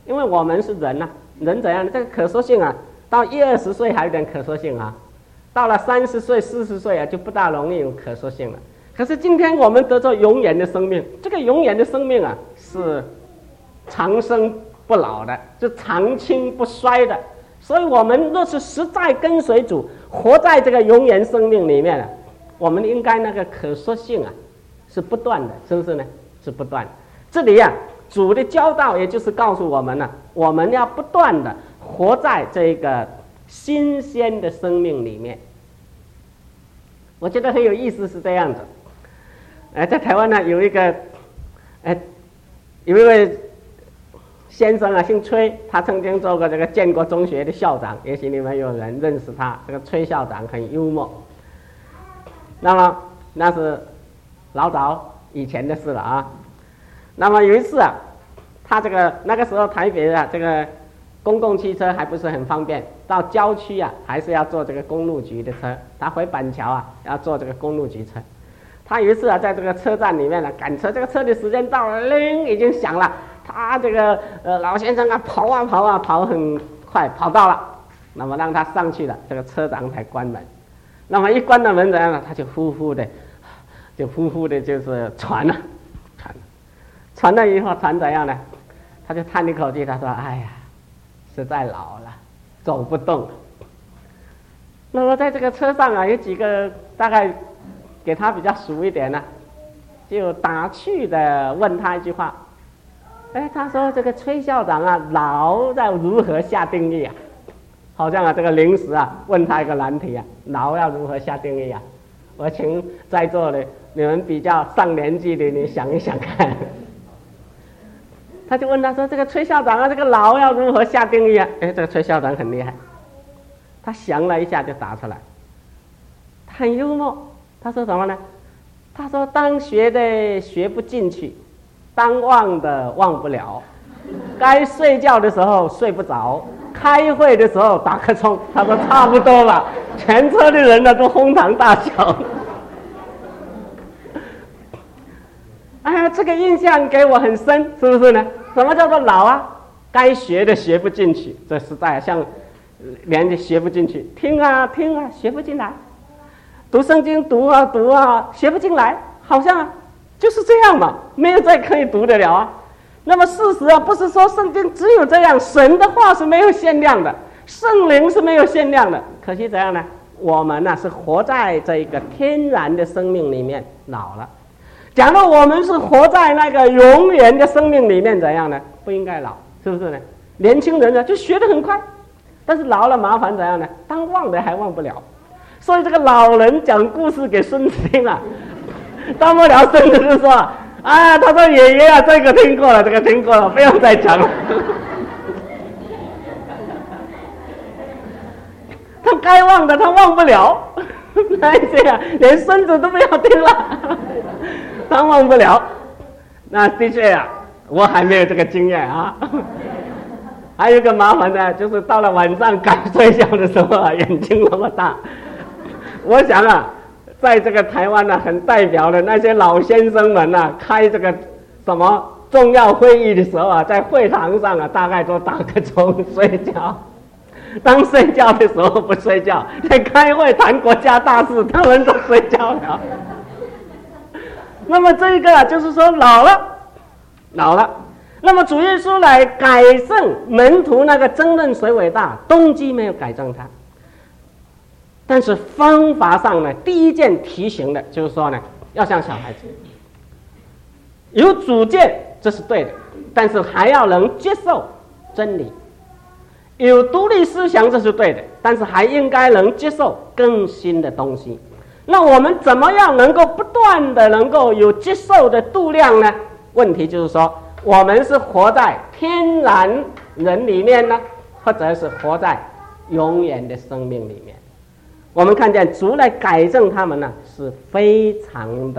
因为我们是人啊，人怎样？这个可塑性啊，到20岁还有点可塑性啊，到了30岁、40岁啊，就不大容易有可塑性了。可是今天我们得着永远的生命，这个永远的生命啊，是长生不老的，就长青不衰的。所以我们若是实在跟随主，活在这个永远生命里面啊，我们应该那个可塑性啊是不断的，是不是呢？是不断的。这里啊，主的教导也就是告诉我们呢，我们要不断的活在这个新鲜的生命里面。我觉得很有意思，是这样子。在台湾呢，有一位先生啊，姓崔，他曾经做过这个建国中学的校长，也许你们有人认识他。这个崔校长很幽默。那么那是老早以前的事了啊。那么有一次啊，他那个时候台北啊，这个公共汽车还不是很方便，到郊区啊还是要坐这个公路局的车。他回板桥啊要坐这个公路局车。他有一次啊，在这个车站里面呢赶车，这个车的时间到了，铃已经响了。他这个老先生啊跑很快，跑到了，那么让他上去了，这个车长才关门。那么一关了门怎样呢？他就呼呼的就是传了以后传怎样呢？他就叹一口气，他说：“哎呀，实在老了，走不动了。”那么在这个车上啊，有几个大概给他比较熟一点呢，就打趣的问他一句话。他说这个崔校长啊，老要如何下定义啊？好像啊，这个临时啊问他一个难题啊，老要如何下定义啊？我请在座的你们比较上年纪的，你想一想看。他就问他说：“这个崔校长啊，这个老要如何下定义啊？”这个崔校长很厉害，他想了一下就答出来，他很幽默。他说什么呢？他说：“当学的学不进去。当忘的忘不了，该睡觉的时候睡不着，开会的时候打瞌冲。”他说差不多了，全车的人呢都哄堂大笑。哎呀，这个印象给我很深，是不是呢？什么叫做老啊？该学的学不进去，这实在像连学不进去，听啊听啊学不进来，读圣经读啊读啊学不进来，好像就是这样嘛，没有再可以读得了啊。那么事实啊，不是说圣经只有这样，神的话是没有限量的，圣灵是没有限量的。可惜怎样呢？我们呢是活在这一个天然的生命里面老了。假如我们是活在那个永远的生命里面，怎样呢？不应该老，是不是呢？年轻人呢就学得很快，但是老了麻烦怎样呢？当忘的还忘不了。所以这个老人讲故事给孙子听啊，到不了孙子就说：“啊，他说爷爷啊，这个听过了，这个听过了，不用再讲了。”他该忘的他忘不了，那这样连孙子都不要听了，他忘不了。那的确啊，我还没有这个经验啊。还有一个麻烦呢，就是到了晚上该睡觉的时候啊，眼睛那么大。我想啊，在这个台湾呢，很代表的那些老先生们啊，开这个什么重要会议的时候啊，在会堂上啊，大概都打个钟睡觉。当睡觉的时候不睡觉，在开会谈国家大事，他们都睡觉了。那么这个就是说老了。那么主耶稣来改正门徒那个争论谁伟大，动机没有改正他，但是方法上呢，第一件提醒的就是说呢，要像小孩子，有主见这是对的，但是还要能接受真理。有独立思想这是对的，但是还应该能接受更新的东西。那我们怎么样能够不断的能够有接受的度量呢？问题就是说，我们是活在天然人里面呢，或者是活在永远的生命里面。我们看见主来改正他们呢，是非常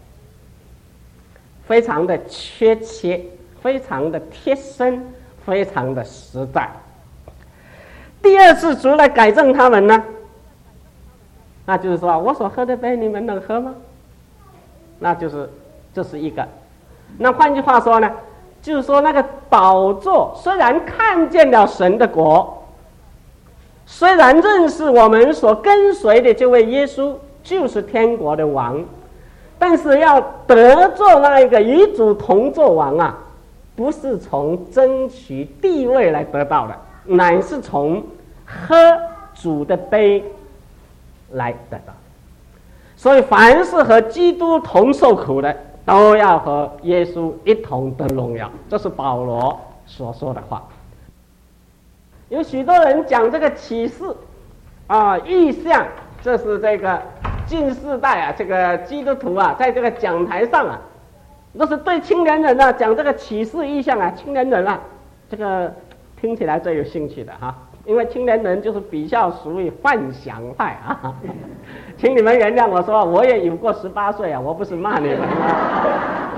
的确切，非常的贴身，非常的实在。第二次主来改正他们呢，那就是说，我所喝的杯你们能喝吗？那就是这是一个。那换句话说呢， 就是说那个宝座虽然看见了神的国，虽然认识我们所跟随的这位耶稣就是天国的王，但是要得做那一个与主同作王啊，不是从争取地位来得到的，乃是从喝主的杯来得到。所以凡是和基督同受苦的，都要和耶稣一同得荣耀，这是保罗所说的话。有许多人讲这个启示异象，这是这个近世代啊，这个基督徒啊，在这个讲台上啊，都是对青年人啊讲这个启示异象啊，青年人啊，这个听起来最有兴趣的哈，因为青年人就是比较属于幻想派啊。请你们原谅我说，我也有过18岁啊，我不是骂你们啊。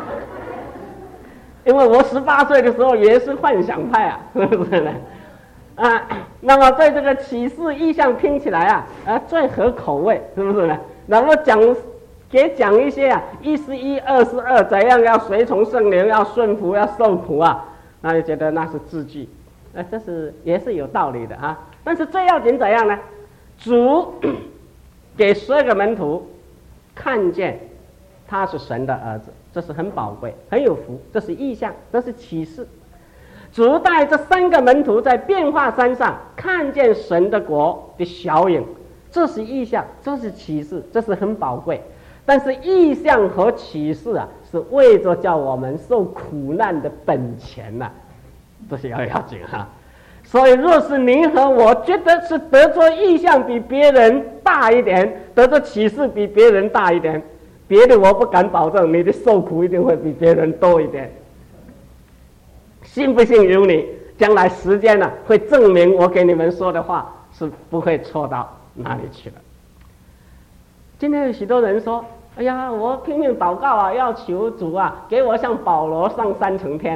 因为我18岁的时候也是幻想派啊，是不是呢？那么对这个启示异象听起来最合口味，是不是呢？然后讲一些1:1 2:2怎样要随从圣灵，要顺服，要受苦啊，那就觉得那是字句，这是也是有道理的啊。但是最要紧怎样呢？主给12个门徒看见他是神的儿子，这是很宝贵很有福，这是异象，这是启示。主带这3个门徒在变化山上看见神的国的小影，这是异象，这是启示，这是很宝贵。但是异象和启示是为着叫我们受苦难的本钱这是要紧啊。所以若是您和我觉得是得着异象比别人大一点，得着启示比别人大一点，别的我不敢保证你的受苦一定会比别人多一点。信不信由你，将来时间会证明我给你们说的话是不会错到哪里去了。今天有许多人说，哎呀，我拼命祷告要求主给我像保罗上3层天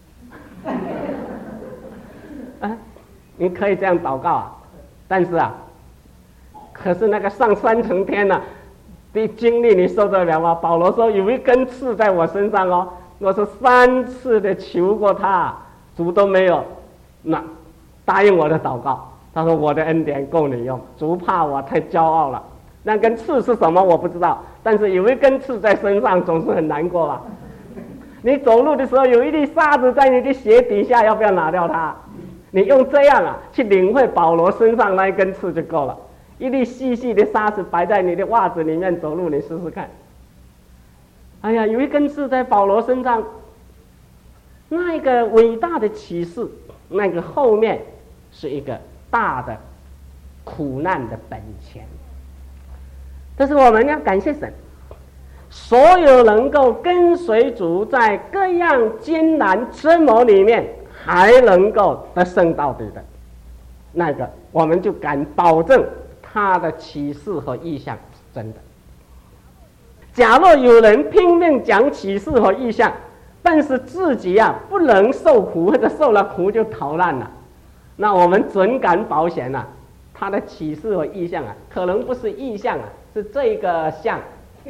你可以这样祷告但是可是那个上3层天的经历你受得了吗？保罗说有一根刺在我身上我是3次的求过他，主都没有答应我的祷告。他说我的恩典够你用，主怕我太骄傲了。那根刺是什么我不知道，但是有一根刺在身上总是很难过吧。你走路的时候有一粒沙子在你的鞋底下，要不要拿掉它？你用这样去领会保罗身上那一根刺就够了。一粒细细的沙子摆在你的袜子里面走路，你试试看。哎呀，有一根刺在保罗身上，那一个伟大的启示，那个后面是一个大的苦难的本钱。但是我们要感谢神，所有能够跟随主在各样艰难折磨里面还能够得胜到底的，那个我们就敢保证他的启示和异象是真的。假若有人拼命讲启示和异象，但是自己不能受苦，或者受了苦就逃难了，那我们准敢保险他的启示和异象可能不是异象是这个象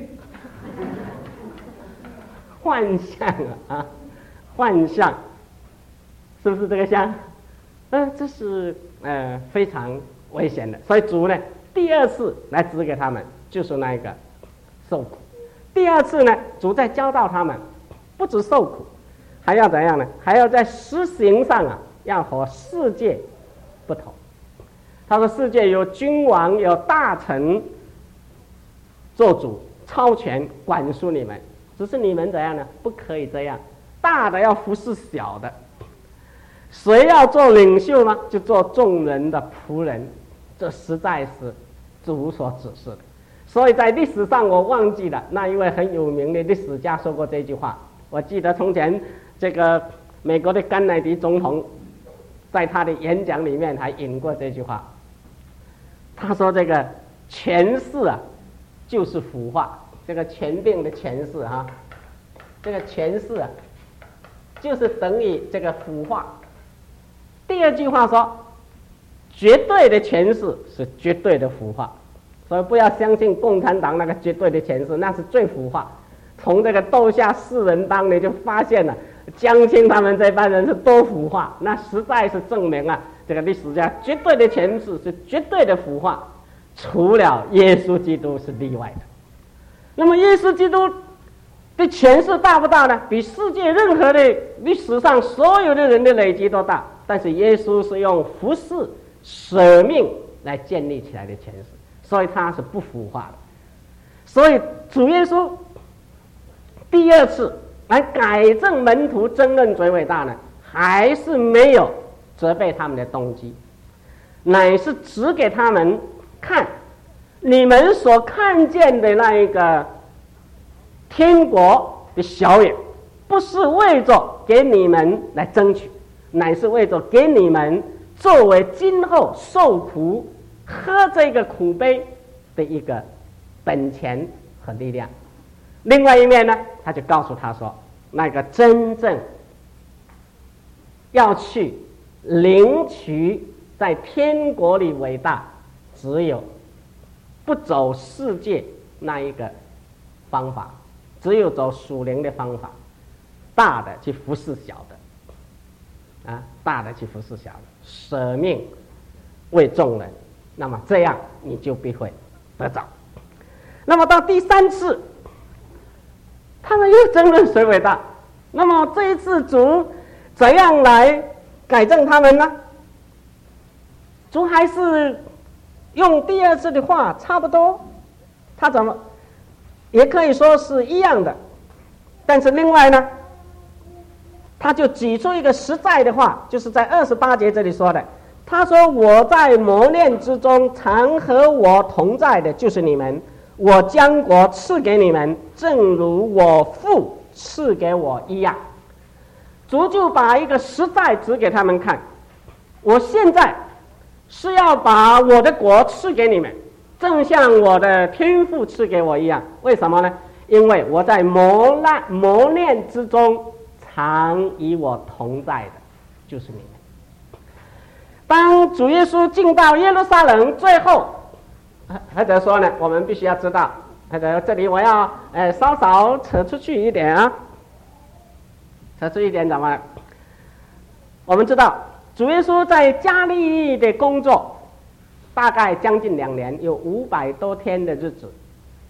幻象幻象，是不是这个象？这是非常危险的。所以主呢第2次来指给他们，就是那个受苦。第2次呢，主在教导他们，不止受苦，还要怎样呢？还要在实行上要和世界不同。他说世界有君王有大臣做主超权管束你们，只是你们怎样呢？不可以这样，大的要服侍小的。谁要做领袖呢？就做众人的仆人，这实在是主所指示的。所以在历史上我忘记了那一位很有名的历史家说过这句话。我记得从前这个美国的甘乃迪总统在他的演讲里面还引过这句话。他说这个权势就是腐化，这个权柄的权势这个权势就是等于这个腐化。第2句话说绝对的权势是绝对的腐化，所以不要相信共产党那个绝对的权势，那是最腐化。从这个斗下4人帮你就发现了江青他们这班人是多腐化，那实在是证明啊，这个历史家绝对的诠释是绝对的腐化，除了耶稣基督是例外的。那么耶稣基督的权势大不大呢？比世界任何的历史上所有的人的累积都大。但是耶稣是用服侍、舍命来建立起来的权势，所以他是不腐化的。所以主耶稣第二次来改正门徒争论最伟大呢，还是没有责备他们的动机，乃是指给他们看，你们所看见的那一个天国的小眼，不是为着给你们来争取，乃是为着给你们作为今后受苦喝这个苦杯的一个本钱和力量。另外一面呢，他就告诉他说，那个真正要去领取在天国里伟大，只有不走世界那一个方法，只有走属灵的方法，大的去服侍小的，大的去服侍小的，舍命为众人，那么这样你就必会得着。那么到第三次，他们又争论谁伟大。那么这一次主怎样来改正他们呢？主还是用第二次的话差不多，他怎么也可以说是一样的，但是另外呢，他就举出一个实在的话，就是在28节这里说的，他说，我在磨练之中常和我同在的就是你们，我将国赐给你们，正如我父赐给我一样。主就把一个实在指给他们看，我现在是要把我的国赐给你们，正像我的天父赐给我一样。为什么呢？因为我在磨练之中常与我同在的就是你们。当主耶稣进到耶路撒冷，最后或者说呢，我们必须要知道，或者这里我要稍稍扯出去一点啊，扯出一点怎么？我们知道主耶稣在加利利的工作大概将近2年，有500多天的日子，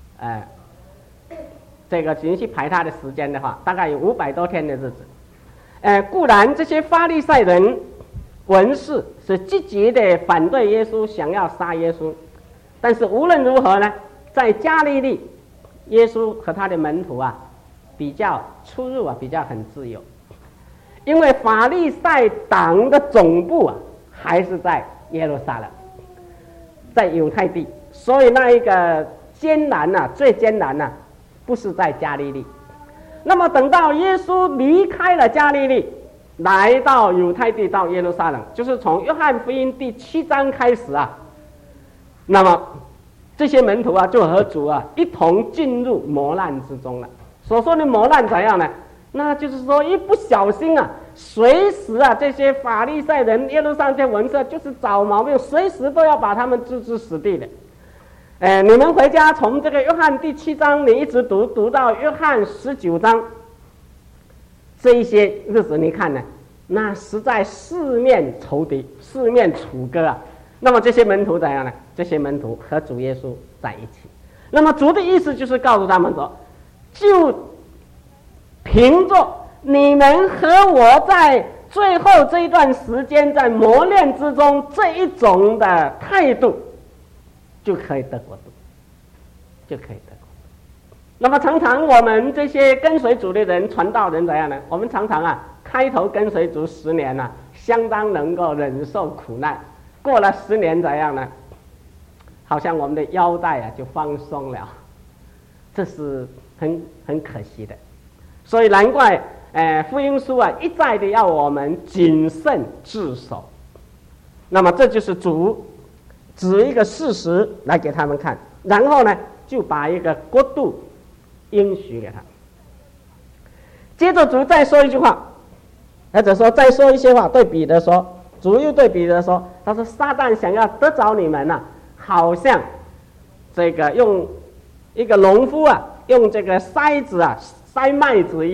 这个仔细排他的时间的话，大概有500多天的日子。固然这些法利赛人文士是积极的反对耶稣，想要杀耶稣，但是无论如何呢，在加利利，耶稣和他的门徒比较出入比较很自由，因为法利赛党的总部还是在耶路撒冷，在犹太地，所以那一个艰难最艰难不是在加利利。那么等到耶稣离开了加利利，来到犹太地，到耶路撒冷，就是从约翰福音第7章开始那么这些门徒就和主一同进入磨难之中了。所说的磨难怎样呢？那就是说一不小心随时这些法利赛人、耶路撒冷这些文士就是找毛病，随时都要把他们置之死地的。你们回家从这个约翰第7章你一直读到约翰19章，这一些日子你看呢，那实在四面仇敌，四面楚歌那么这些门徒怎样呢？这些门徒和主耶稣在一起。那么主的意思就是告诉他们说，就凭着你们和我在最后这一段时间在磨练之中这一种的态度，就可以得国度，就可以得国度。那么常常我们这些跟随主的人、传道人怎样呢？我们常常开头跟随主10年相当能够忍受苦难，过了10年怎样呢？好像我们的腰带就放松了，这是很可惜的。所以难怪福音书一再的要我们谨慎自守。那么这就是主指一个事实来给他们看，然后呢就把一个国度应许给他。接着主再说一句话，或者说再说一些话，对彼得说，主又对彼得说，他说撒旦想要得着你们好像这个用一个农夫用这个筛子筛麦子一样，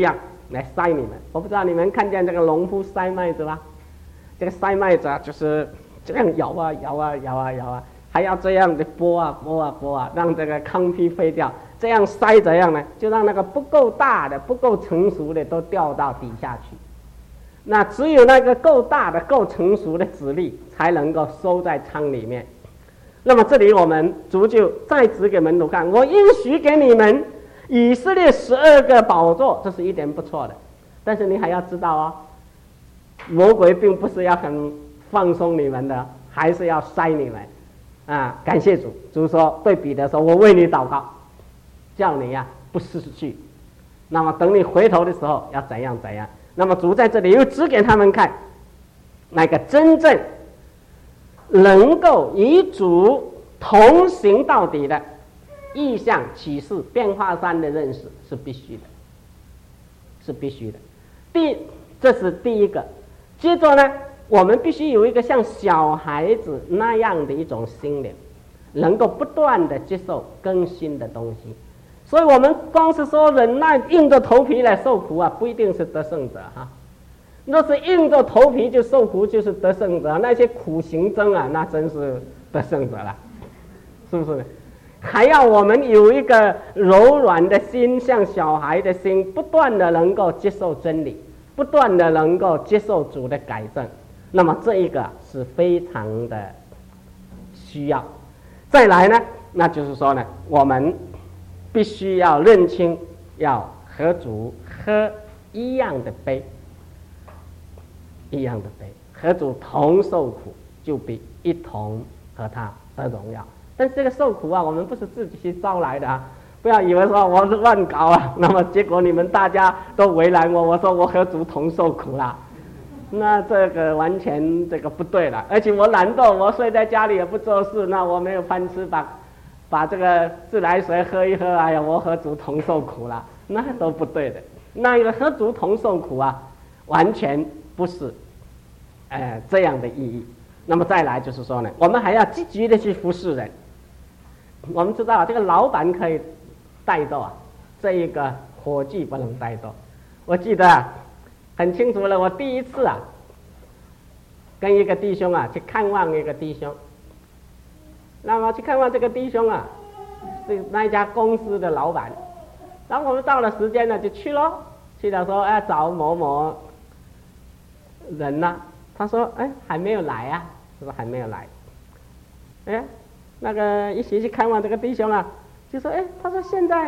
来筛你们。我不知道你们看见这个农夫筛麦子吗？这个筛麦子啊，就是这样摇啊摇啊摇啊摇啊，还要这样的拨啊拨啊拨啊，让这个糠坯废掉。这样筛怎样呢？就让那个不够大的、不够成熟的都掉到底下去。那只有那个够大的、够成熟的籽粒才能够收在仓里面。那么这里我们主就再指给门徒看，我应许给你们以色列12个宝座，这是一点不错的。但是你还要知道哦，魔鬼并不是要很放松你们的，还是要筛你们啊！感谢主，主说对彼得说，我为你祷告，叫你呀不失去。那么等你回头的时候要怎样怎样。那么主在这里又指给他们看，那个真正能够与主同行到底的异象启示变化山的认识是必须的，是必须的。这是第一个。接着呢，我们必须有一个像小孩子那样的一种心灵，能够不断的接受更新的东西。所以我们光是说忍耐硬着头皮来受苦啊，不一定是得胜者哈。若是硬着头皮就受苦，就是得胜者。那些苦行僧啊，那真是得胜者了，是不是？还要我们有一个柔软的心，像小孩的心，不断的能够接受真理，不断的能够接受主的改正。那么这一个是非常的需要。再来呢，那就是说呢，我们必须要认清，要和主喝一样的杯，一样的杯，和主同受苦，就比一同和他得荣耀。但是这个受苦啊，我们不是自己去招来的啊！不要以为说我是乱搞啊，那么结果你们大家都为难我，我说我和主同受苦啦，那这个完全这个不对了。而且我懒惰，我睡在家里也不做事，那我没有饭吃，把这个自来水喝一喝，哎呀，我和主同受苦了，那都不对的。那个和主同受苦啊，完全不是这样的意义。那么再来就是说呢，我们还要积极的去服侍人。我们知道这个老板可以带动啊，这一个伙计不能带动。我记得很清楚了，我第一次啊跟一个弟兄啊去看望一个弟兄，那么去看望这个弟兄啊是那一家公司的老板，然后我们到了时间呢就去咯，去了说找某某人呢，他说还没有来啊，他说还没有来，那个一起去看望这个弟兄啊，就说他说现在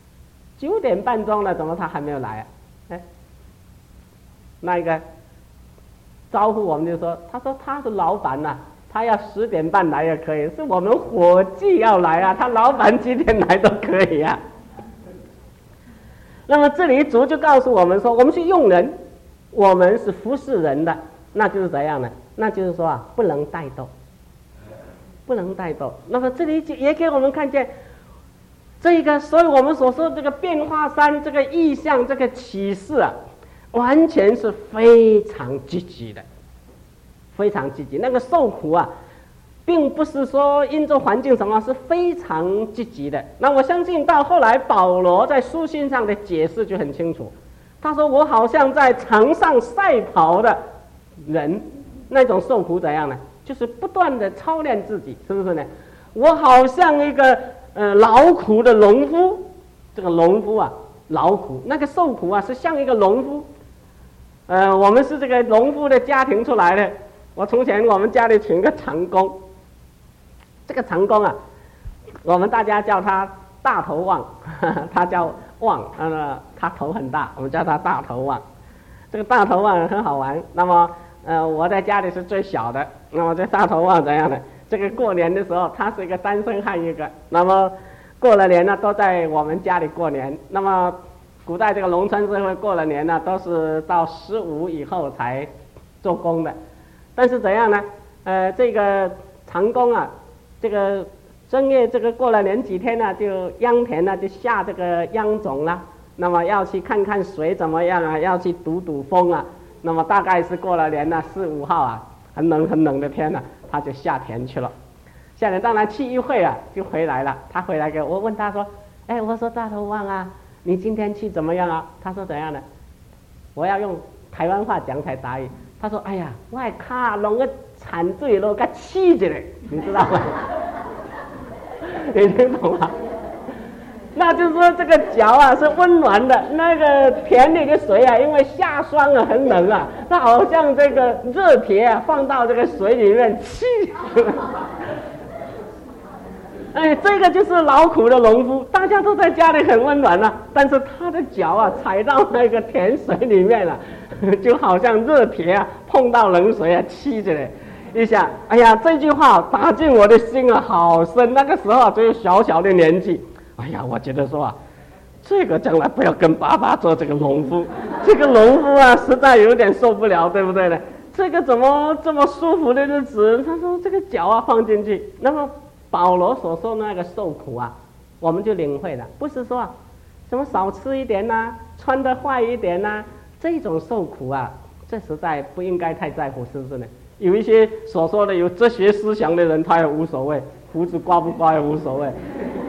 9点半钟了，怎么他还没有来啊？那个招呼我们就说，他说他是老板呐，他要10点半来也可以，是我们伙计要来啊，他老板几点来都可以啊。那么这里主就告诉我们说，我们是用人，我们是服侍人的，那就是怎样呢？那就是说啊，不能带动，不能带动。那么这里也给我们看见这个，所以我们所说的这个变化山这个意象这个启示啊，完全是非常积极的，非常积极。那个受苦啊，并不是说因着环境什么，是非常积极的。那我相信到后来保罗在书信上的解释就很清楚，他说我好像在场上赛跑的人，那种受苦怎样呢？就是不断的操练自己，是不是呢？我好像一个劳苦的农夫，这个农夫啊，劳苦那个受苦啊，是像一个农夫。我们是这个农夫的家庭出来的。我从前我们家里请个长工，这个长工啊，我们大家叫他大头旺，他叫旺，他头很大，我们叫他大头旺。这个大头旺很好玩。那么我在家里是最小的，那么这大头旺怎样呢？这个过年的时候，他是一个单身汉一个，那么过了年呢，都在我们家里过年。那么古代这个农村社会过了年呢，都是到15以后才做工的。但是怎样呢？这个长工啊，这个正月这个过了年几天呢，就秧田呢就下这个秧种了。那么要去看看水怎么样啊，要去堵风啊。那么大概是过了年呢4、5号啊，很冷的天呢，他就下田去了。下田当然去一会啊，就回来了。他回来给我问他说，我说大头旺啊，你今天去怎么样啊？他说怎样呢？ 我要用台湾话讲才达意。他说：“哎呀，我的脚弄个产水都给气着嘞，你知道吗？你听懂吗？那就是说这个脚啊是温暖的，那个田里的水啊，因为下霜啊很冷啊，它好像这个热铁啊放到这个水里面气。哎，这个就是劳苦的农夫，大家都在家里很温暖啊，但是他的脚啊踩到那个甜水里面了，就好像热铁啊碰到冷水啊气着嘞。一下，哎呀，这句话打进我的心啊，好深。那个时候啊，只有小小的年纪，哎呀，我觉得说啊，这个将来不要跟爸爸做这个农夫，这个农夫啊，实在有点受不了，对不对呢？这个怎么这么舒服的日子？他说这个脚啊放进去，那么保罗所说的那个受苦啊，我们就领会了，不是说啊，什么少吃一点呐，穿得坏一点呐，这种受苦啊，这实在不应该太在乎，是不是呢？有一些所说的有哲学思想的人，他也无所谓，胡子刮不刮也无所谓。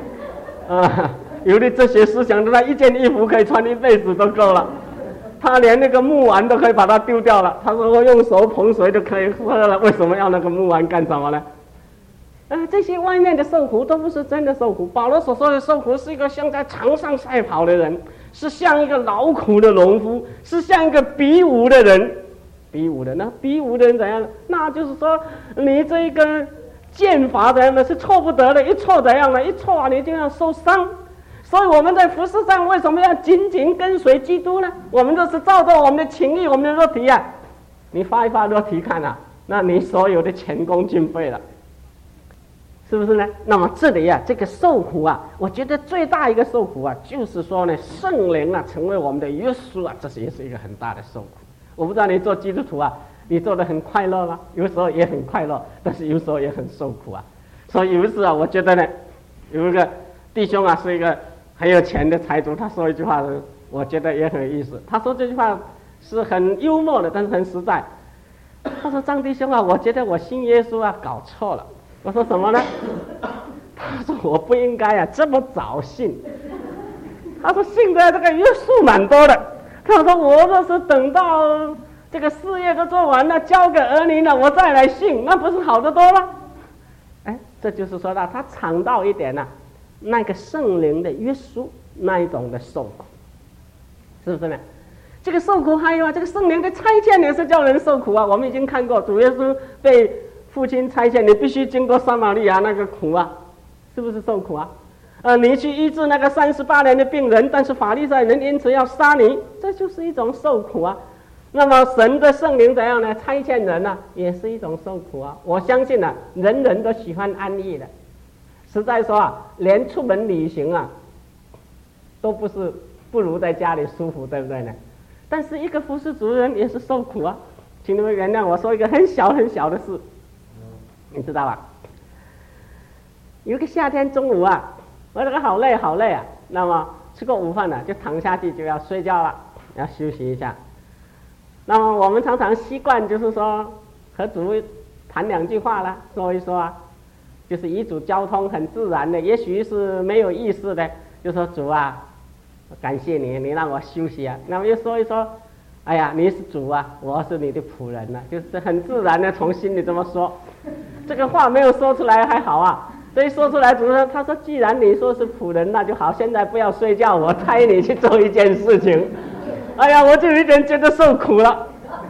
有的哲学思想，他一件衣服可以穿一辈子都够了，他连那个木丸都可以把它丢掉了。他说我用手捧水就可以喝了，为什么要那个木丸干什么呢？这些外面的受苦都不是真的受苦。保罗所说的受苦是一个像在场上赛跑的人，是像一个劳苦的农夫，是像一个比武的人。比武的人怎样呢？那就是说你这个剑法怎样呢？是错不得的，一错怎样呢？一错啊你就要受伤。所以我们在服事上为什么要紧紧跟随基督呢？我们就是照着我们的情欲，我们的肉体啊，你发一发肉体看啊，那你所有的前功尽废了，是不是呢？那么这里啊，这个受苦啊，我觉得最大一个受苦啊，就是说呢，圣灵啊成为我们的约束啊，这也是一个很大的受苦。我不知道你做基督徒啊，你做得很快乐吗？有时候也很快乐，但是有时候也很受苦啊。所以有一次啊，我觉得呢，有一个弟兄啊，是一个很有钱的财主，他说一句话，我觉得也很有意思。他说这句话是很幽默的，但是很实在。他说：“张弟兄啊，我觉得我信耶稣啊搞错了。”我说：“什么呢？”他说：“我不应该啊这么早信。”他说：“信的这个约束蛮多的。”他说：“我若是等到这个事业都做完了，交给儿女了，我再来信，那不是好得多了？”这就是说到他尝到一点那个圣灵的约束，那一种的受苦，是不是呢？这个受苦还有这个圣灵的差遣也是叫人受苦啊。我们已经看过主耶稣被父亲差遣，你必须经过撒玛利亚那个苦啊，是不是受苦啊？你去医治那个38年的病人，但是法利赛人因此要杀你，这就是一种受苦啊。那么神的圣灵怎样呢？差遣人也是一种受苦啊。我相信人人都喜欢安逸的，实在说连出门旅行都不如在家里舒服，对不对呢？但是一个服侍主人也是受苦啊。请你们原谅我说一个很小很小的事，你知道吧？有一个夏天中午我这个好累好累啊，那么吃过午饭了就躺下去就要睡觉了，要休息一下。那么我们常常习惯就是说和主谈两句话啦，说一说就是与主交通很自然的，也许是没有意思的，就说主感谢你，你让我休息那么又说一说，哎呀，你是主我是你的仆人就是很自然的从心里这么说。这个话没有说出来还好所以说出来，主说他说既然你说是仆人那就好，现在不要睡觉，我差你去做一件事情。哎呀，我就有点觉得受苦了。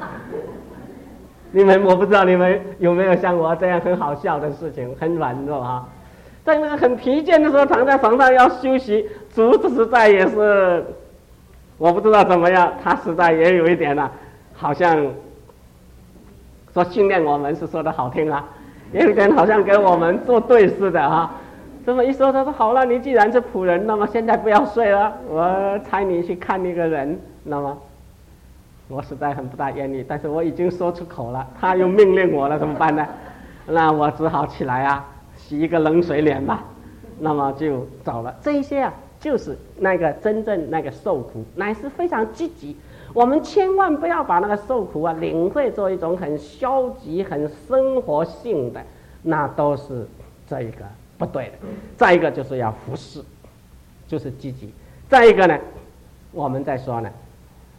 我不知道你们有没有像我这样很好笑的事情，很软弱在那个很疲倦的时候躺在床上要休息，主实在也是我不知道怎么样，他实在也有一点好像说训练我们是说的好听也有点好像跟我们作对似的这么一说，他说好了，你既然是仆人，那么现在不要睡了，我差你去看一个人。那么我实在很不大愿意，但是我已经说出口了，他又命令我了，怎么办呢？那我只好起来洗一个冷水脸吧，那么就走了。这一些就是那个真正那个受苦，乃是非常积极。我们千万不要把那个受苦领会作一种很消极很生活性的，那都是这一个不对的。再一个就是要服侍，就是积极。再一个呢，我们再说呢，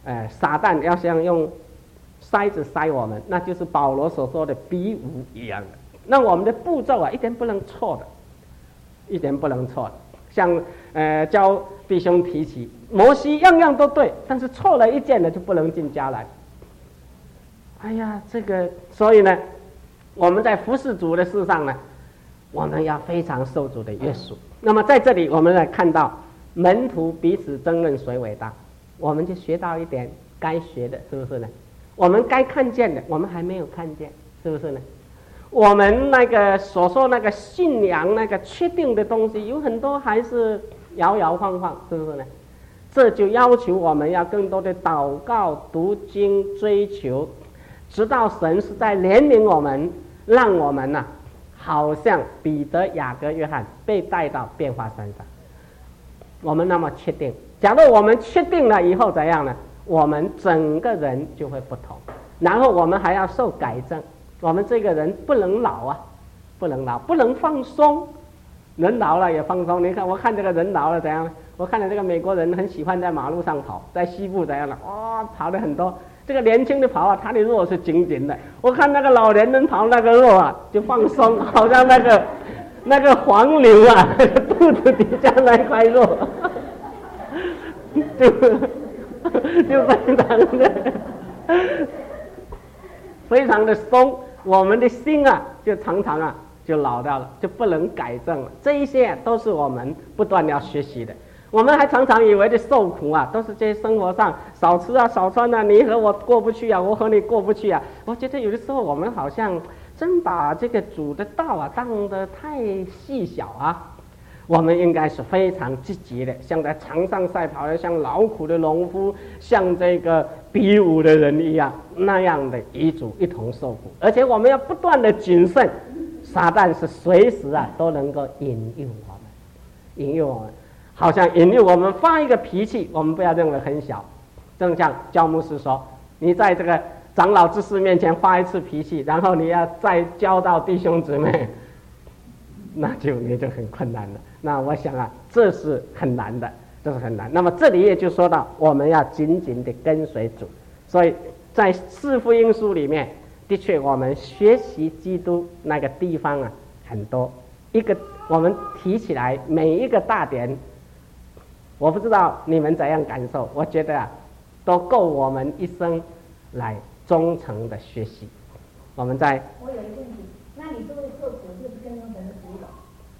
撒旦要像用筛子筛我们，那就是保罗所说的比武一样的。那我们的步骤啊，一点不能错的，一点不能错的。像教弟兄提起，摩西样样都对，但是错了一件呢，就不能进迦南。哎呀，这个，所以呢，我们在服侍主的事上呢，我们要非常受主的约束。那么在这里，我们来看到门徒彼此争论谁伟大，我们就学到一点该学的，是不是呢？我们该看见的，我们还没有看见，是不是呢？我们那个所说那个信仰那个确定的东西，有很多还是摇摇晃晃，是不是呢？这就要求我们要更多的祷告、读经、追求，直到神是在怜悯我们，让我们呢，好像彼得、雅各、约翰被带到变化山上。我们那么确定，假如我们确定了以后怎样呢？我们整个人就会不同，然后我们还要受改正。我们这个人不能老啊，不能老，不能放松。人老了也放松。你看，我看这个人老了怎样？我看到这个美国人很喜欢在马路上跑，在西部怎样了？跑的很多。这个年轻的跑啊，他的肉是紧紧的。我看那个老年人跑，那个肉啊就放松，好像那个黄牛啊，肚子底下那块肉，就非常的非常的松。我们的心啊，就常常啊就老掉了，就不能改正了。这一些都是我们不断要学习的。我们还常常以为的受苦啊，都是这些生活上少吃啊、少穿啊，你和我过不去啊，我和你过不去啊。我觉得有的时候我们好像真把这个主的道啊当得太细小啊。我们应该是非常积极的，像在场上赛跑的，像劳苦的农夫，像这个比武的人一样，那样的与主一同受苦。而且我们要不断的谨慎，撒旦是随时啊都能够引诱我们，引诱我们，好像引诱我们发一个脾气，我们不要认为很小。正像教牧师说，你在这个长老执事面前发一次脾气，然后你要再教到弟兄姊妹，那你就很困难了。那我想啊，这是很难的，这是很难。那么这里也就说到，我们要紧紧的跟随主。所以在四福音书里面，的确我们学习基督那个地方啊很多。我们提起来每一个大点，我不知道你们怎样感受，我觉得啊，都够我们一生来忠诚的学习。我有一个问题，那你说的受苦就是跟从神的旨意吧？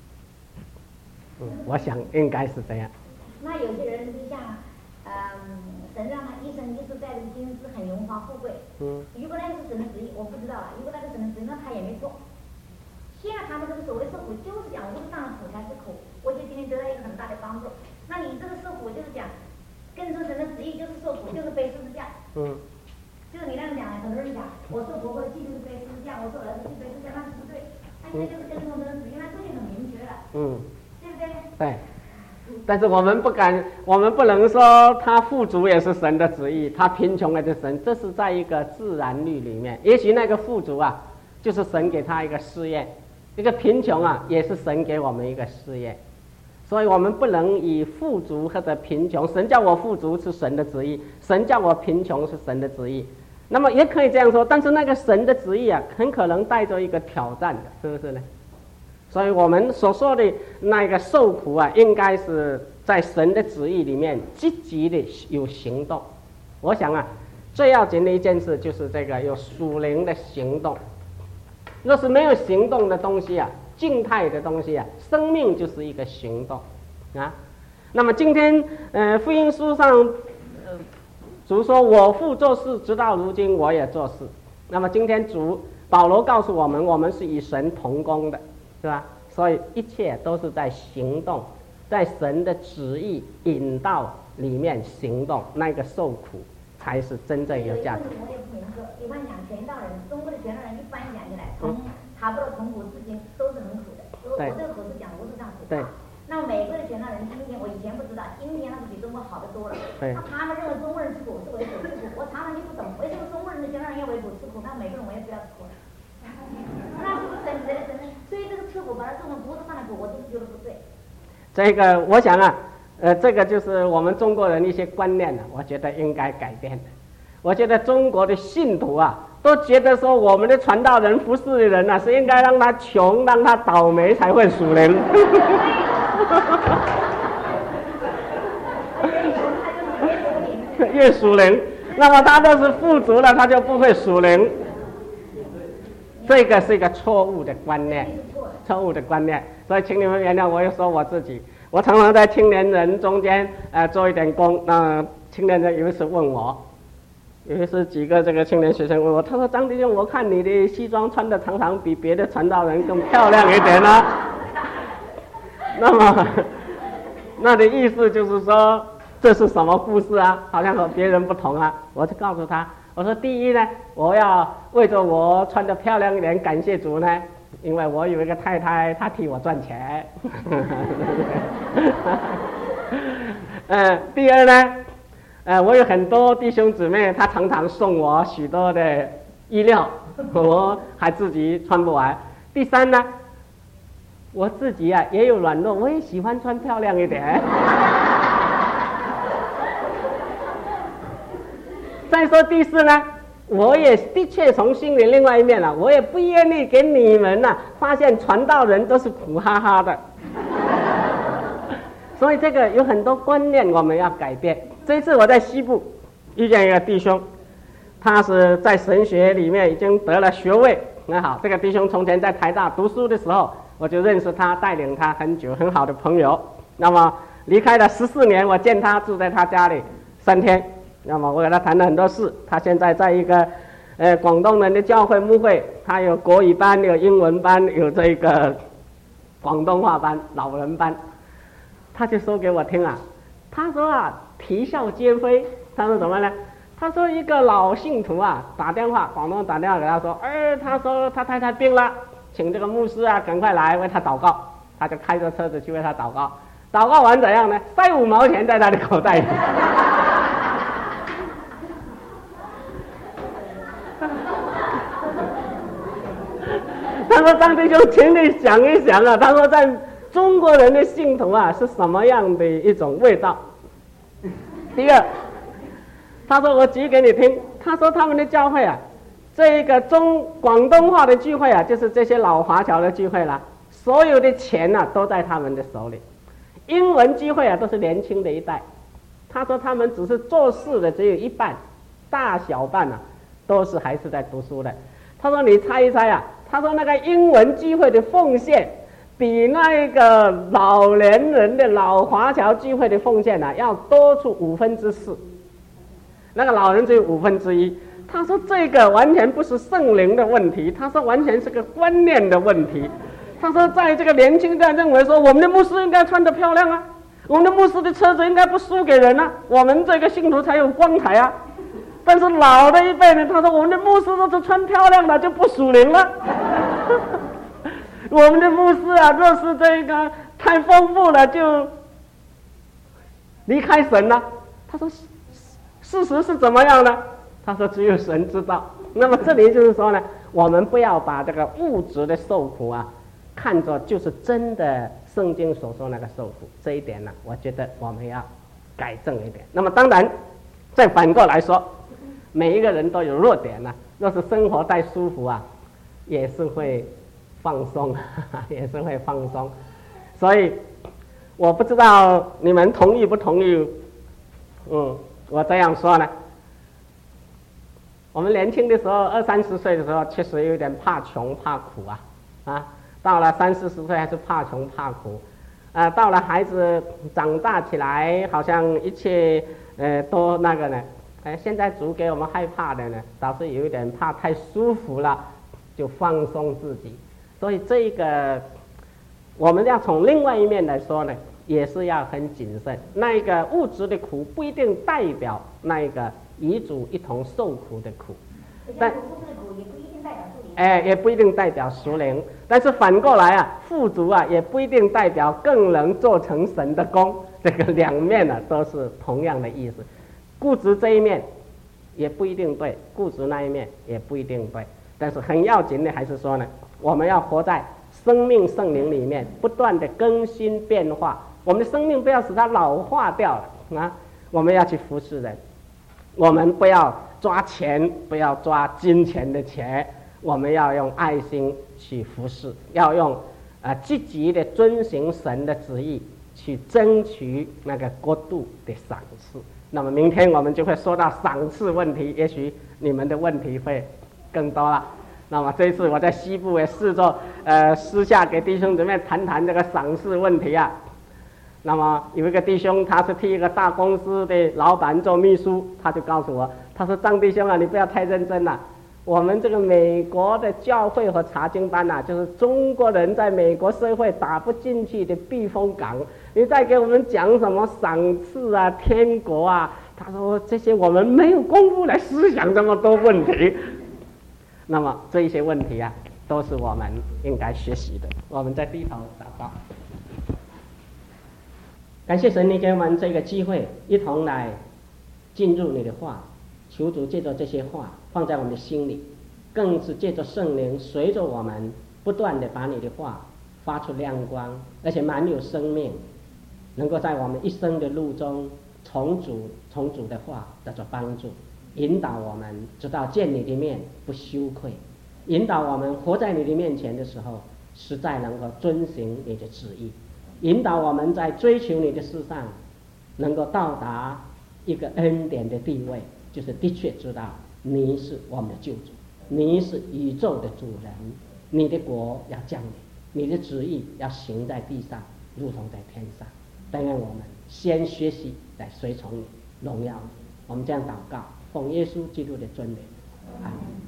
我想应该是这样。 那有些人就像，神让他一生就是在这个金世很荣华富贵。如果那个是神的旨意，我不知道了。如果那个神的旨意，那他也没错。现在他们这个所谓受苦，就是讲物质上的苦才是苦。我觉得今天得到一个很大的帮助。那你这个受苦就是讲，跟从神的旨意就是受苦，就是背十字架。就是你那样讲的，很多人讲，我受苦或者基督是背十字架，我受儿子是背十字架，那是不对。那现在就是跟从神的旨意，那这就很明确了。对不对？ 对。但是我们不能说他富足也是神的旨意，他贫穷也是神，这是在一个自然律里面。也许那个富足啊，就是神给他一个试验；一个贫穷啊，也是神给我们一个试验。所以我们不能以富足或者贫穷，神叫我富足是神的旨意，神叫我贫穷是神的旨意。那么也可以这样说，但是那个神的旨意啊，很可能带着一个挑战的，是不是呢？所以我们所说的那个受苦啊，应该是在神的旨意里面积极的有行动。我想啊，最要紧的一件事就是这个有属灵的行动。若是没有行动的东西啊，静态的东西啊，生命就是一个行动啊。那么今天福音书上主说我父做事，直到如今我也做事。那么今天保罗告诉我们，我们是与神同工的，是吧？所以一切都是在行动，在神的旨意引导里面行动，那个受苦才是真正有价值。 我也不明白，一般讲传道人，中国的传道人一般讲起来，从差不多从古至今都是很苦的。我这个苦是讲物质上苦。 对。 那么美国的传道人，今天我以前不知道，今天那是比中国好得多了。对。那他们认为中国人吃苦是为主吃苦，我常常就不懂，为什么中国人的传道人要为主吃苦，那美国人我也不要吃苦了。那是不是神所以这个吃苦把它做成物质上的苦，我就是觉得不对。 这个我想啊， 这个就是我们中国人一些观念呢，我觉得应该改变的。我觉得中国的信徒啊，都觉得说我们的传道人、服侍的人啊，是应该让他穷、让他倒霉才会属灵。越属灵，那么他都是富足了，他就不会属灵。这个是一个错误的观念，错误的观念。所以请你们原谅我，又说我自己。我常常在青年人中间做一点工。那青年人有一次问我，有一次几个这个青年学生问我，他说：“张弟兄，我看你的西装穿的常常比别的传道人更漂亮一点呢。”那么，那的意思就是说，这是什么故事啊？好像和别人不同啊。我就告诉他，我说：第一呢，我要为着我穿得漂亮一点感谢主呢，因为我有一个太太，她替我赚钱。第二呢，我有很多弟兄姊妹，他常常送我许多的衣料，我还自己穿不完。第三呢，我自己啊也有软弱，我也喜欢穿漂亮一点。再说第四呢，我也的确从心里另外一面我也不愿意给你们发现传道人都是苦哈哈的。所以这个有很多观念我们要改变。这一次我在西部遇见一个弟兄，他是在神学里面已经得了学位。那好，这个弟兄从前在台大读书的时候，我就认识他，带领他很久，很好的朋友。那么离开了14年，我见他住在他家里3天。那么我跟他谈了很多事。他现在在一个广东人的教会牧会，他有国语班，有英文班，有这个广东话班、老人班。他就说给我听他说啼笑皆非。他说什么呢？他说一个老信徒打电话，广东人打电话给他说，他说他太太病了，请这个牧师赶快来为他祷告。他就开着车子去为他祷告。祷告完怎样呢？塞5毛钱在他的口袋里。他说：“张弟兄，请你想一想他说在中国人的信徒是什么样的一种味道？第二，他说我举给你听。他说他们的教会这个广东话的聚会就是这些老华侨的聚会了，所有的钱都在他们的手里。英文聚会都是年轻的一代。他说他们只是做事的只有一半，大小半都是还是在读书的。他说你猜一猜他说那个英文聚会的奉献比那个老年人的老华侨聚会的奉献要多出4/5，那个老人只有1/5。他说这个完全不是圣灵的问题，他说完全是个观念的问题。他说在这个年轻人认为说我们的牧师应该穿得漂亮我们的牧师的车子应该不输给人我们这个信徒才有光彩但是老的一辈呢，他说我们的牧师都是穿漂亮的就不属灵了。我们的牧师若是这个太丰富了就离开神了。他说事实是怎么样呢？他说只有神知道。那么这里就是说呢，我们不要把这个物质的受苦看作就是真的圣经所说那个受苦。这一点呢，我觉得我们要改正一点。那么当然再反过来说，每一个人都有弱点若是生活太舒服也是会放松，也是会放松。所以我不知道你们同意不同意我这样说呢。我们年轻的时候20-30岁的时候确实有点怕穷怕苦到了30-40岁还是怕穷怕苦到了孩子长大起来好像一切都那个呢现在主给我们害怕的呢，倒是有一点怕太舒服了，就放松自己。所以这个我们要从另外一面来说呢，也是要很谨慎。那一个物质的苦不一定代表那一个与主一同受苦的苦，但也不一定代表属灵。但是反过来富足也不一定代表更能做成神的功。这个两面都是同样的意思。固执这一面也不一定对，固执那一面也不一定对。但是很要紧的还是说呢，我们要活在生命圣灵里面，不断的更新变化， 我们的生命不要使它老化掉了啊！我们要去服侍人，我们不要抓钱，不要抓金钱的钱，我们要用爱心去服侍，要用积极的遵行神的旨意，去争取那个国度的赏赐。那么明天我们就会说到赏赐问题，也许你们的问题会更多了。那么这一次我在西部也试着私下给弟兄姊妹谈谈这个赏赐问题啊。那么有一个弟兄，他是替一个大公司的老板做秘书，他就告诉我，他说张弟兄啊，你不要太认真了。我们这个美国的教会和查经班啊，就是中国人在美国社会打不进去的避风港。你再给我们讲什么赏赐啊、天国啊，他说这些我们没有功夫来思想这么多问题。那么这一些问题啊，都是我们应该学习的。我们再低头祷告，感谢神，你给我们这个机会，一同来进入你的话，求主借着这些话放在我们的心里，更是借着圣灵随着我们不断的把你的话发出亮光，而且满有生命，能够在我们一生的路中从主的话得到帮助，引导我们直到见你的面不羞愧，引导我们活在你的面前的时候实在能够遵行你的旨意，引导我们在追求你的事上能够到达一个恩典的地位，就是的确知道你是我们的救主，你是宇宙的主人，你的国要降临，你的旨意要行在地上如同在天上。但愿我们先学习来随从你，荣耀你。我们这样祷告，奉耶稣基督的尊名，阿们。